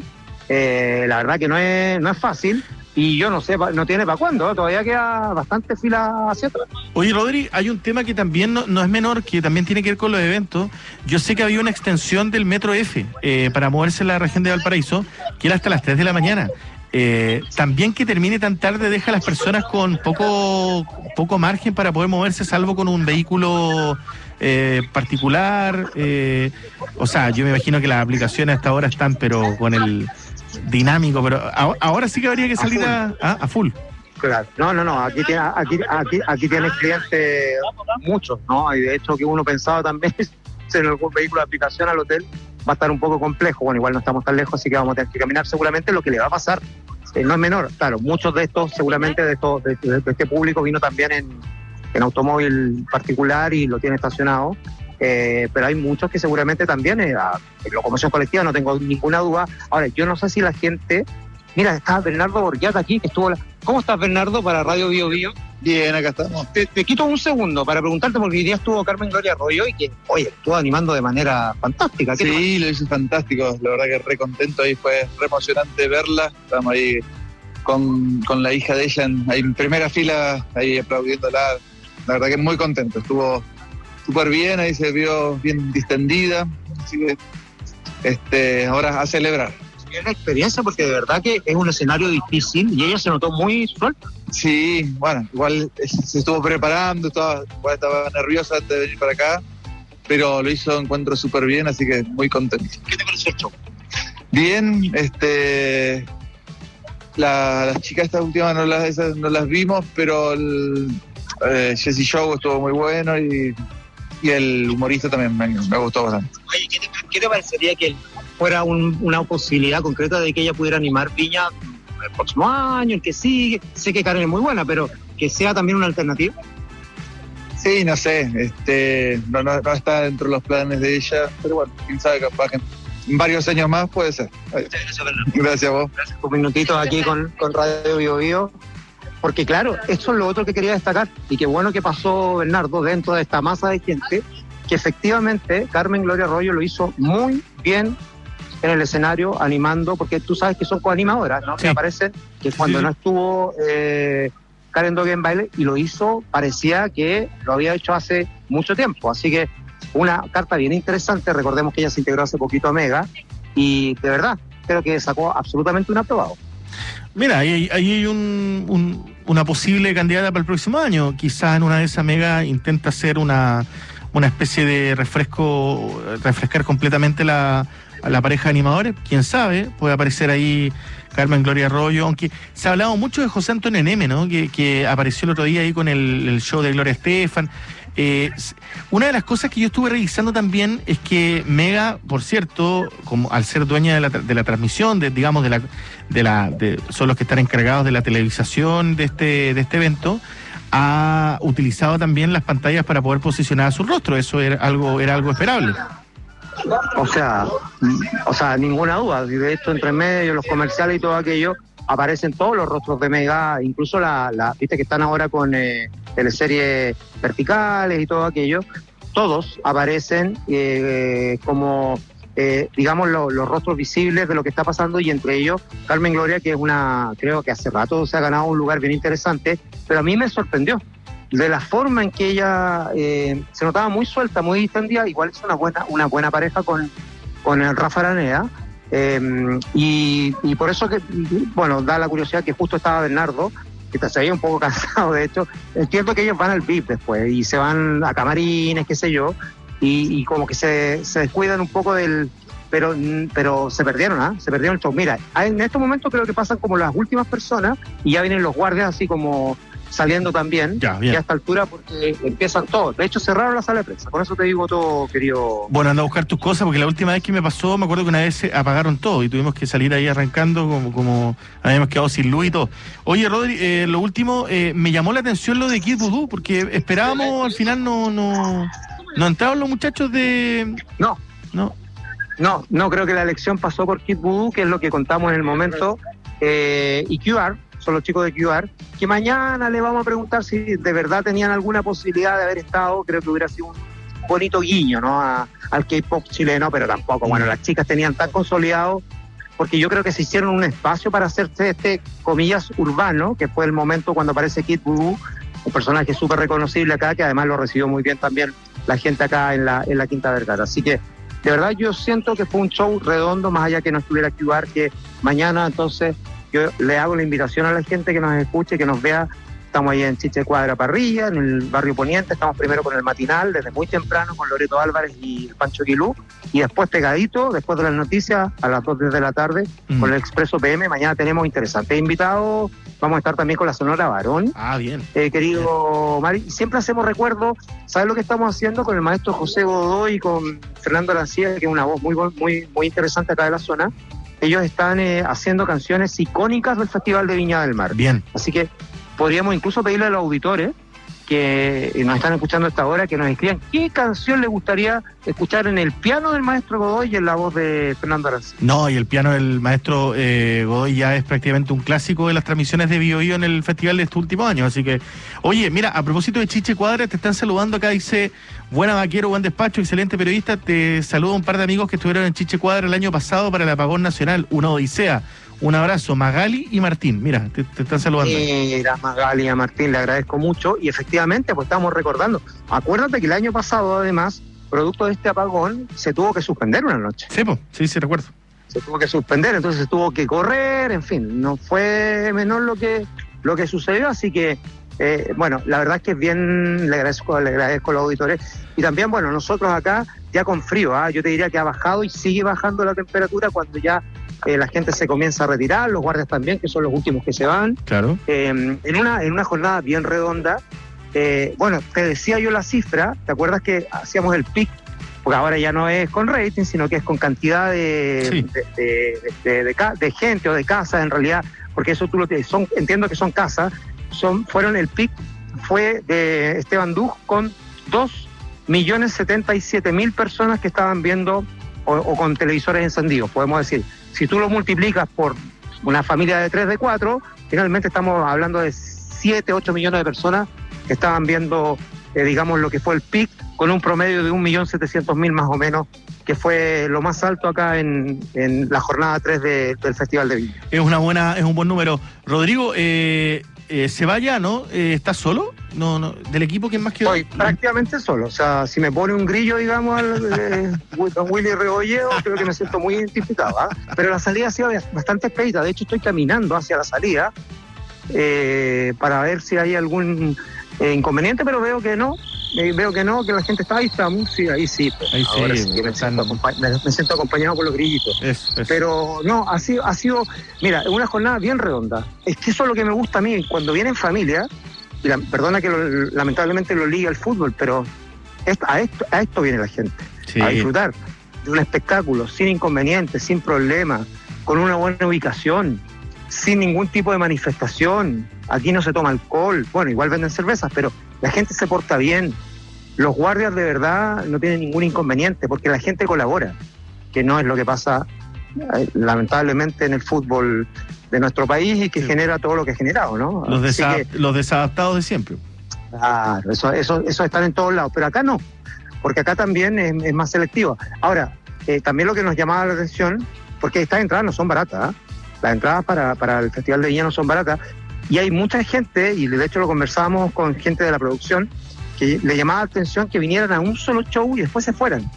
la verdad que no es fácil. Y yo no sé, no tiene para cuándo, ¿eh? Todavía queda bastante fila hacia atrás. Oye, Rodri, hay un tema que también no es menor, que también tiene que ver con los eventos. Yo sé que había una extensión del Metro F para moverse en la región de Valparaíso, que era hasta las 3 de la mañana. También que termine tan tarde deja a las personas con poco margen para poder moverse, salvo con un vehículo particular. O sea, yo me imagino que las aplicaciones hasta ahora están, pero con el... dinámico, pero ahora sí que habría que salir a full. Claro, no, aquí tienes clientes muchos, ¿no? Y de hecho que uno pensaba también en algún vehículo de aplicación al hotel va a estar un poco complejo. Bueno, igual no estamos tan lejos, así que vamos a tener que caminar seguramente. Lo que le va a pasar no es menor, claro, muchos de estos seguramente de este público vino también en automóvil particular y lo tiene estacionado. Pero hay muchos que seguramente también en locomoción colectiva, no tengo ninguna duda. Ahora, yo no sé si la gente... Mira, está Bernardo Borgiata aquí, que estuvo... ¿Cómo estás, Bernardo, para Radio Bio Bio? Bien, acá estamos. Te quito un segundo para preguntarte, porque hoy día estuvo Carmen Gloria Arroyo y que, oye, estuvo animando de manera fantástica. Sí, lo hizo fantástico, la verdad que re contento, ahí fue re emocionante verla. Estamos ahí con la hija de ella ahí en primera fila, ahí aplaudiéndola. La verdad que muy contento, estuvo súper bien, ahí se vio bien distendida, así que ahora a celebrar. Es una experiencia porque de verdad que es un escenario difícil y ella se notó muy suelta. Sí, bueno, igual se estuvo preparando, estaba nerviosa antes de venir para acá, pero lo hizo, encuentro súper bien, así que muy contento. ¿Qué te pareció el show? Bien, las chicas estas últimas no las vimos, pero el Jesse Show estuvo muy bueno y el humorista también me gustó bastante. Oye, ¿qué te parecería que fuera una posibilidad concreta de que ella pudiera animar Viña el próximo año, el que sigue? Sé que Karen es muy buena, pero que sea también una alternativa. Sí, no sé, no está dentro de los planes de ella, pero bueno, quién sabe, capaz que en varios años más puede ser. Gracias, Bernardo. Gracias a vos. Gracias por minutitos aquí con Radio Bio Bio. Porque claro, eso es lo otro que quería destacar, y qué bueno que pasó Bernardo dentro de esta masa de gente, que efectivamente Carmen Gloria Arroyo lo hizo muy bien en el escenario animando, porque tú sabes que son coanimadoras, ¿no? Sí. Que aparecen, que cuando no estuvo Karen Dogue en baile, y lo hizo, parecía que lo había hecho hace mucho tiempo, así que una carta bien interesante. Recordemos que ella se integró hace poquito a Mega, y de verdad, creo que sacó absolutamente un aprobado. Mira, ahí hay una posible candidata para el próximo año. Quizás en una de esas Mega intenta hacer una especie de refrescar completamente a la pareja de animadores. Quién sabe, puede aparecer ahí Carmen Gloria Arroyo, aunque se ha hablado mucho de José Antonio Neme, ¿no? Que apareció el otro día ahí con el show de Gloria Estefan. Una de las cosas que yo estuve revisando también es que Mega, por cierto, como al ser dueña de la transmisión, son los que están encargados de la televisación de este evento, ha utilizado también las pantallas para poder posicionar su rostro. Eso era algo esperable. O sea, ninguna duda. De hecho, entre medio, los comerciales y todo aquello, aparecen todos los rostros de Mega, incluso viste que están ahora con teleseries verticales y todo aquello, todos aparecen como, digamos, los rostros visibles de lo que está pasando, y entre ellos Carmen Gloria, que es creo que hace rato se ha ganado un lugar bien interesante, pero a mí me sorprendió de la forma en que ella se notaba muy suelta, muy distendida. Igual es una buena pareja con el Rafa Araneda. Y por eso que, bueno, da la curiosidad que justo estaba Bernardo, que se veía un poco cansado. De hecho, entiendo que ellos van al VIP después y se van a camarines, qué sé yo, y como que se descuidan un poco pero se perdieron, se perdieron el show. Mira, en estos momentos creo que pasan como las últimas personas y ya vienen los guardias así como saliendo también, ya a esta altura, porque empiezan todos. De hecho, cerraron la sala de prensa. Con eso te digo todo, querido. Bueno, anda a buscar tus cosas, porque la última vez que me pasó, me acuerdo que una vez apagaron todo y tuvimos que salir ahí arrancando como habíamos quedado sin luz y todo. Oye, Rodri, lo último, me llamó la atención lo de Kid Voodoo, porque esperábamos, al final no entraron los muchachos de... No, creo que la elección pasó por Kid Voodoo, que es lo que contamos en el momento, y QR, son los chicos de QR, que mañana le vamos a preguntar si de verdad tenían alguna posibilidad de haber estado. Creo que hubiera sido un bonito guiño, ¿no? Al K-pop chileno, pero tampoco, bueno, las chicas tenían tan consolidado, porque yo creo que se hicieron un espacio para hacerse comillas, urbano, que fue el momento cuando aparece Kid Voodoo, un personaje súper reconocible acá, que además lo recibió muy bien también la gente acá en la Quinta Vergara. Así que, de verdad, yo siento que fue un show redondo, más allá que no estuviera QR, que mañana, entonces, yo le hago la invitación a la gente que nos escuche, que nos vea. Estamos ahí en Chiche Cuadra Parrilla, en el barrio Poniente. Estamos primero con el matinal, desde muy temprano, con Loreto Álvarez y el Pancho Quilú. Y después pegadito, después de las noticias, a las 2 de la tarde, con el Expreso PM. Mañana tenemos interesantes invitados. Vamos a estar también con la Sonora Varón. Bien. Querido Mari, siempre hacemos recuerdo. ¿Sabes lo que estamos haciendo con el maestro José Godoy y con Fernando Arancía, que es una voz muy interesante acá de la zona? Ellos están haciendo canciones icónicas del Festival de Viña del Mar. Bien. Así que podríamos incluso pedirle a los auditores que nos están escuchando a esta hora que nos escriban qué canción les gustaría escuchar en el piano del maestro Godoy y en la voz de Fernando Arancía. No, y el piano del maestro Godoy ya es prácticamente un clásico de las transmisiones de Bio en el festival de estos últimos años. Así que, oye, mira, a propósito de Chiche Cuadra, te están saludando acá, dice: buena vaquero, buen despacho, excelente periodista. Te saludo a un par de amigos que estuvieron en Chiche Cuadra el año pasado para el apagón nacional, una odisea. Un abrazo, Magali y Martín. Mira, te están saludando. Mira, Magali y a Martín, le agradezco mucho. Y efectivamente, pues estamos recordando. Acuérdate que el año pasado, además, producto de este apagón, se tuvo que suspender una noche. Sí, recuerdo. Se tuvo que suspender, entonces se tuvo que correr, en fin, no fue menor lo que sucedió, así que, bueno, la verdad es que es bien, le agradezco a los auditores. Y también, bueno, nosotros acá, ya con frío, yo te diría que ha bajado y sigue bajando la temperatura cuando ya la gente se comienza a retirar, los guardias también, que son los últimos que se van. Claro. En una jornada bien redonda. Bueno, te decía yo la cifra, ¿te acuerdas que hacíamos el pic? Porque ahora ya no es con rating, sino que es con cantidad de gente o de casas, en realidad, porque eso tú entiendo que son casas, fueron el pic, fue de Esteban Duz con 2.077.000 personas que estaban viendo o con televisores encendidos, podemos decir. Si tú lo multiplicas por una familia de 3, de 4, finalmente estamos hablando de 7, 8 millones de personas que estaban viendo, digamos, lo que fue el pic, con un promedio de 1.700.000 más o menos que fue lo más alto acá en la jornada 3 del Festival de Viña. Es un buen número. Rodrigo, se vaya, ¿no? ¿Estás solo? No, del equipo, ¿quién más quedó? Estoy prácticamente solo. O sea, si me pone un grillo, digamos, don Willy Rebolledo, creo que me siento muy identificado. Pero la salida ha sido bastante expedita. De hecho, estoy caminando hacia la salida para ver si hay algún inconveniente, pero veo que no. Que la gente está ahí, estamos, sí, ahí sí. Pues. Ahí ahora sí, me siento acompañado por los grillitos. Eso. Pero no, ha sido, mira, una jornada bien redonda. Es que eso es lo que me gusta a mí, cuando viene en familia, y perdona que lamentablemente lo liga al fútbol, pero a esto viene la gente, sí, a disfrutar de un espectáculo, sin inconvenientes, sin problemas, con una buena ubicación, sin ningún tipo de manifestación. Aquí no se toma alcohol, bueno, igual venden cervezas, pero la gente se porta bien. Los guardias de verdad no tienen ningún inconveniente porque la gente colabora, que no es lo que pasa lamentablemente en el fútbol de nuestro país y que genera todo lo que ha generado, ¿no? Los desadaptados de siempre. Claro, eso están en todos lados, pero acá no, porque acá también es más selectivo. Ahora, también lo que nos llamaba la atención, porque estas entradas no son baratas, las entradas para el Festival de Viña no son baratas, y hay mucha gente, y de hecho lo conversábamos con gente de la producción, que le llamaba la atención que vinieran a un solo show y después se fueran.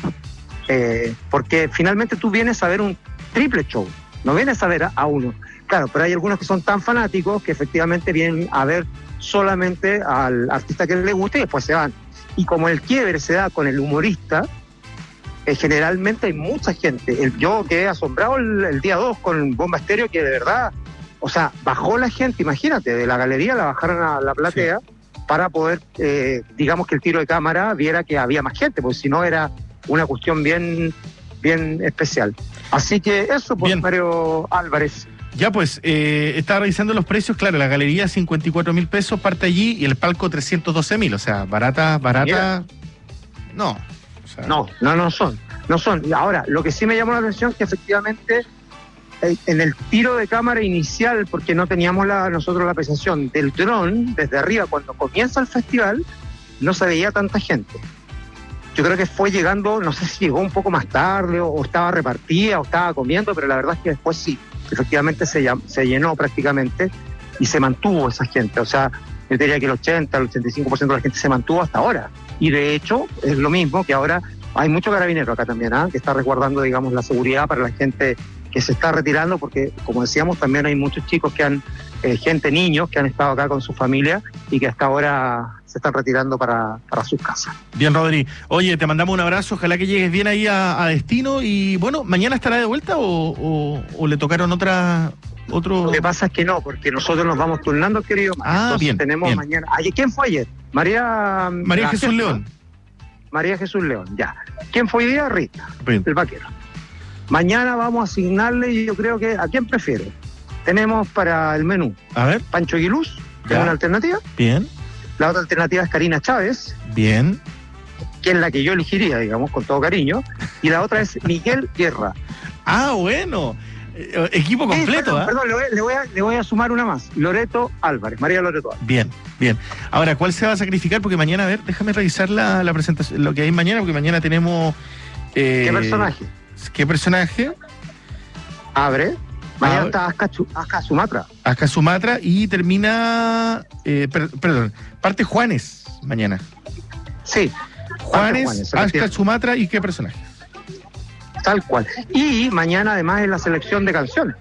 Porque finalmente tú vienes a ver un triple show, no vienes a ver a uno. Claro, pero hay algunos que son tan fanáticos que efectivamente vienen a ver solamente al artista que les gusta y después se van. Y como el quiebre se da con el humorista, generalmente hay mucha gente. Yo quedé asombrado el día 2 con Bomba Estéreo, que de verdad, o sea, bajó la gente, imagínate, de la galería la bajaron a la platea, sí, para poder, digamos que el tiro de cámara viera que había más gente, porque si no era una cuestión bien especial. Así que eso, pues, bien. Mario Álvarez. Ya pues, estaba revisando los precios, claro, la galería 54.000 pesos parte allí y el palco 312.000, o sea, barata, mira, no. O sea, no son. Y ahora, lo que sí me llamó la atención es que efectivamente en el tiro de cámara inicial, porque no teníamos nosotros la apreciación del dron desde arriba, cuando comienza el festival, no se veía tanta gente. Yo creo que fue llegando, no sé si llegó un poco más tarde o estaba repartida o estaba comiendo, pero la verdad es que después sí, efectivamente se llenó prácticamente y se mantuvo esa gente. O sea, yo diría que el 85% de la gente se mantuvo hasta ahora. Y de hecho, es lo mismo que ahora hay mucho carabinero acá también, que está resguardando, digamos, la seguridad para la gente que se está retirando, porque, como decíamos, también hay muchos chicos que niños que han estado acá con su familia y que hasta ahora se están retirando para sus casas. Bien, Rodri. Oye, te mandamos un abrazo, ojalá que llegues bien ahí a destino y, bueno, ¿mañana estará de vuelta o le tocaron otro...? Lo que pasa es que no, porque nosotros nos vamos turnando, querido. Entonces bien. Tenemos bien. Mañana... ¿Quién fue ayer? María Jesús León. María Jesús León, ya. ¿Quién fue hoy día? Rita, el vaquero. Mañana vamos a asignarle, y yo creo que, ¿a quién prefiero? Tenemos para el menú, a ver, Pancho Aguiluz, que es una alternativa. Bien. La otra alternativa es Karina Chávez. Bien. Que es la que yo elegiría, digamos, con todo cariño. Y la otra es Miguel Guerra. Bueno. Equipo completo, Perdón, le voy a sumar una más. Loreto Álvarez, María Loreto Álvarez. Bien. Ahora, ¿cuál se va a sacrificar? Porque mañana, a ver, déjame revisar la presentación, lo que hay mañana, porque mañana tenemos... ¿Qué personaje? ¿Qué personaje? Abre. Mañana está Aska Sumatra. Aska Sumatra y termina... perdón, parte Juanes mañana. Sí. Juanes, Aska Sumatra y ¿qué personaje? Tal cual. Y mañana además es la selección de canciones.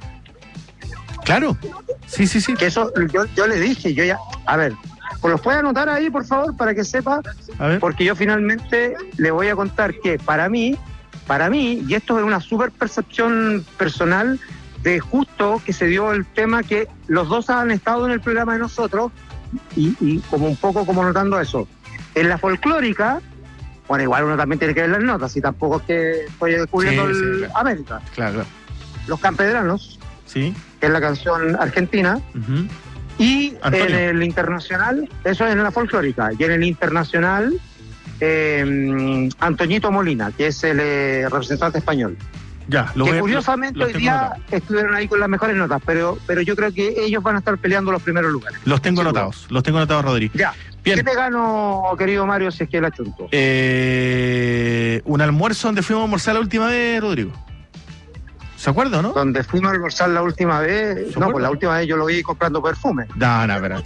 Claro. Sí. Que eso yo le dije, a ver, ¿pues los puede anotar ahí, por favor, para que sepa? A ver. Porque yo finalmente le voy a contar que para mí, y esto es una súper percepción personal, de justo que se dio el tema que los dos han estado en el programa de nosotros, y como un poco como notando eso. En la folclórica, bueno, igual uno también tiene que ver las notas, y tampoco es que estoy descubriendo claro. América. Claro. Los Campedranos, sí, que es la canción argentina, y Antonio. En el internacional, eso es en la folclórica, y en el internacional, Antoñito Molina, que es el representante español. Ya, que curiosamente hoy día estuvieron ahí con las mejores notas, pero yo creo que ellos van a estar peleando los primeros lugares. Los tengo anotados, Rodri. Ya. Bien. ¿Qué te gano, querido Mario, si es que la chunto? un almuerzo donde fuimos a almorzar la última vez, Rodrigo. ¿Se acuerda, no? Donde fuimos a almorzar la última vez. No, pues la última vez yo lo vi comprando perfume. No, pero.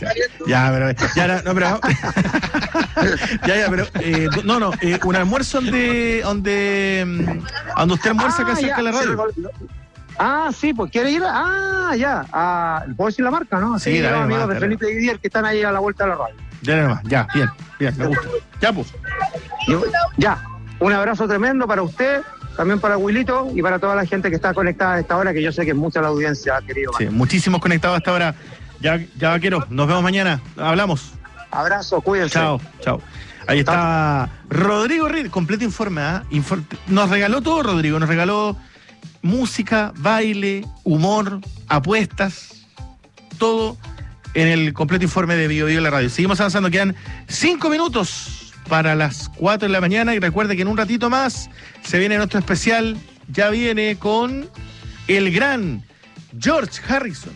Un almuerzo donde usted almuerza acá cerca de la radio. Sí, pues quiere ir. Ya. ¿Puedo decir la marca, no? Sí, los amigos de Felipe Didier que están ahí a la vuelta de la radio. Ya, bien, me gusta. Ya, pues. Ya. Un abrazo tremendo para usted. También para Wilito y para toda la gente que está conectada a esta hora, que yo sé que es mucha la audiencia, querido. Sí, muchísimos conectados a esta hora. Ya, vaquero, nos vemos mañana. Hablamos. Abrazo, cuídense. Chao. Ahí está Rodrigo Reed, completo informe. Nos regaló todo, Rodrigo. Nos regaló música, baile, humor, apuestas, todo en el completo informe de Bio Bio en la radio. Seguimos avanzando, quedan 5 minutos para las 4 de la mañana y recuerde que en un ratito más se viene nuestro especial, ya viene con el gran George Harrison.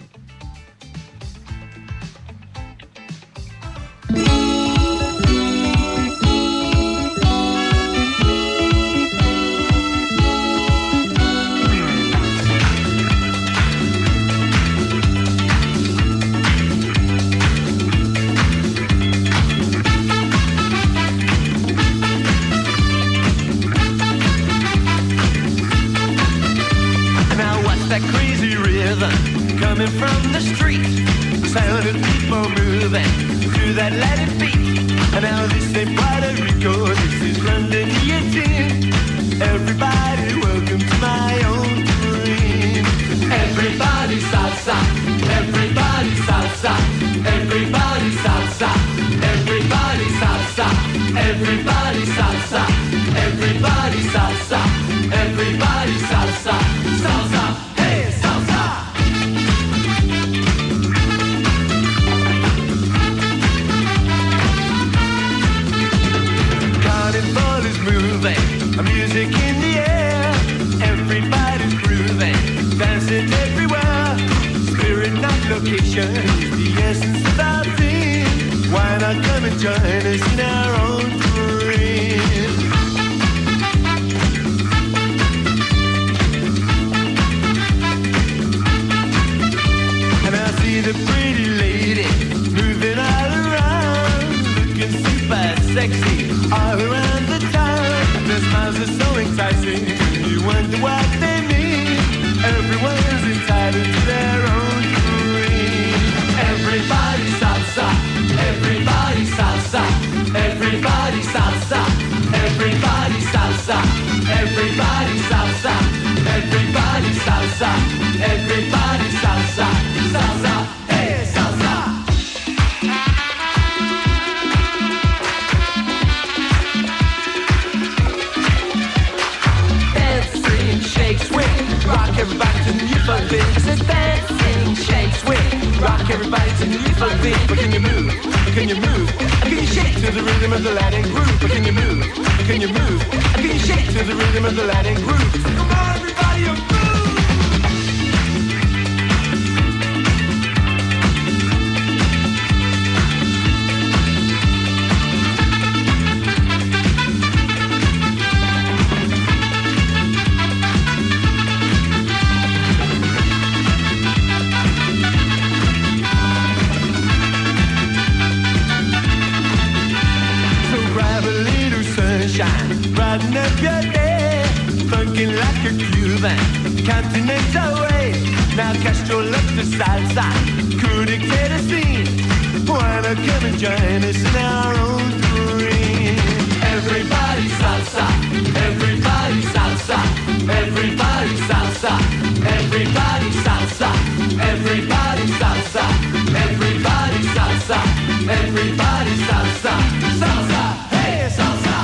Coming from the street, sound of people moving to that Latin beat. And now this ain't Puerto Rico, this is London guillotine. Everybody, welcome to my own dream. Everybody salsa, everybody salsa, everybody salsa, everybody salsa, everybody salsa, everybody salsa, everybody salsa, salsa. Music in the air, everybody's grooving, dancing everywhere. Spirit, not location, is the essence of our theme. Why not come and join us in our own dream? And I see the pretty lady moving all around, looking super sexy all around the town. Their smiles are so enticing, you wonder what they mean. Everyone's entitled to their own dream. Everybody salsa, everybody salsa, everybody salsa, everybody salsa, everybody salsa, everybody salsa, everybody salsa, salsa, hey salsa. Rock everybody to the new funk beat. I said dancing, shake, swing. Rock everybody to the new funk beat. But can you move? Can you move? Can you shake to the rhythm of the Latin groove? But can you move? Can you move? Can you shake to the rhythm of the Latin groove? Come on, everybody, you move! Brighten up your day, funkin' like a Cuban, continental way. Now Castro left the salsa, could dictate a scene. Why not come and join us in our own dream? Everybody salsa, everybody salsa, everybody salsa, everybody salsa, everybody salsa, everybody salsa, everybody salsa, salsa, hey salsa.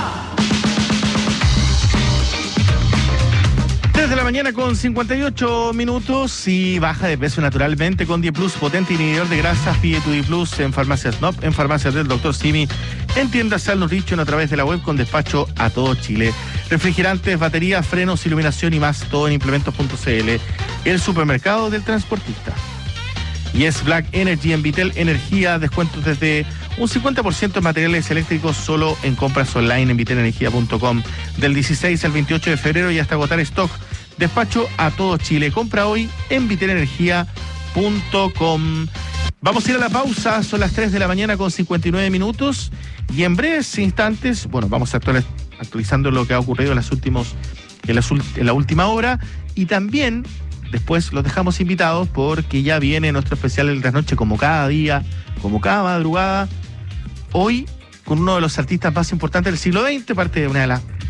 De la mañana con 58 minutos y baja de peso naturalmente con Die Plus, potente inhibidor de grasas. Pide tu Die Plus en farmacias NOP, en farmacias del Dr. Simi, en tiendas Sal Nutrition, a través de la web con despacho a todo Chile. Refrigerantes, baterías, frenos, iluminación y más, todo en implementos.cl, el supermercado del transportista. Y es Black Energy en Vitel Energía, descuentos desde un 50% en materiales eléctricos solo en compras online en vitelenergia.com. del 16 al 28 de febrero y hasta agotar stock. Despacho a todo Chile. Compra hoy en viterenergia.com. Vamos a ir a la pausa, son las 3 de la mañana con 59 minutos y en breves instantes, vamos a actualizando lo que ha ocurrido en la última hora y también después los dejamos invitados porque ya viene nuestro especial El Trasnoche como cada día, como cada madrugada, hoy con uno de los artistas más importantes del siglo XX, parte de una de las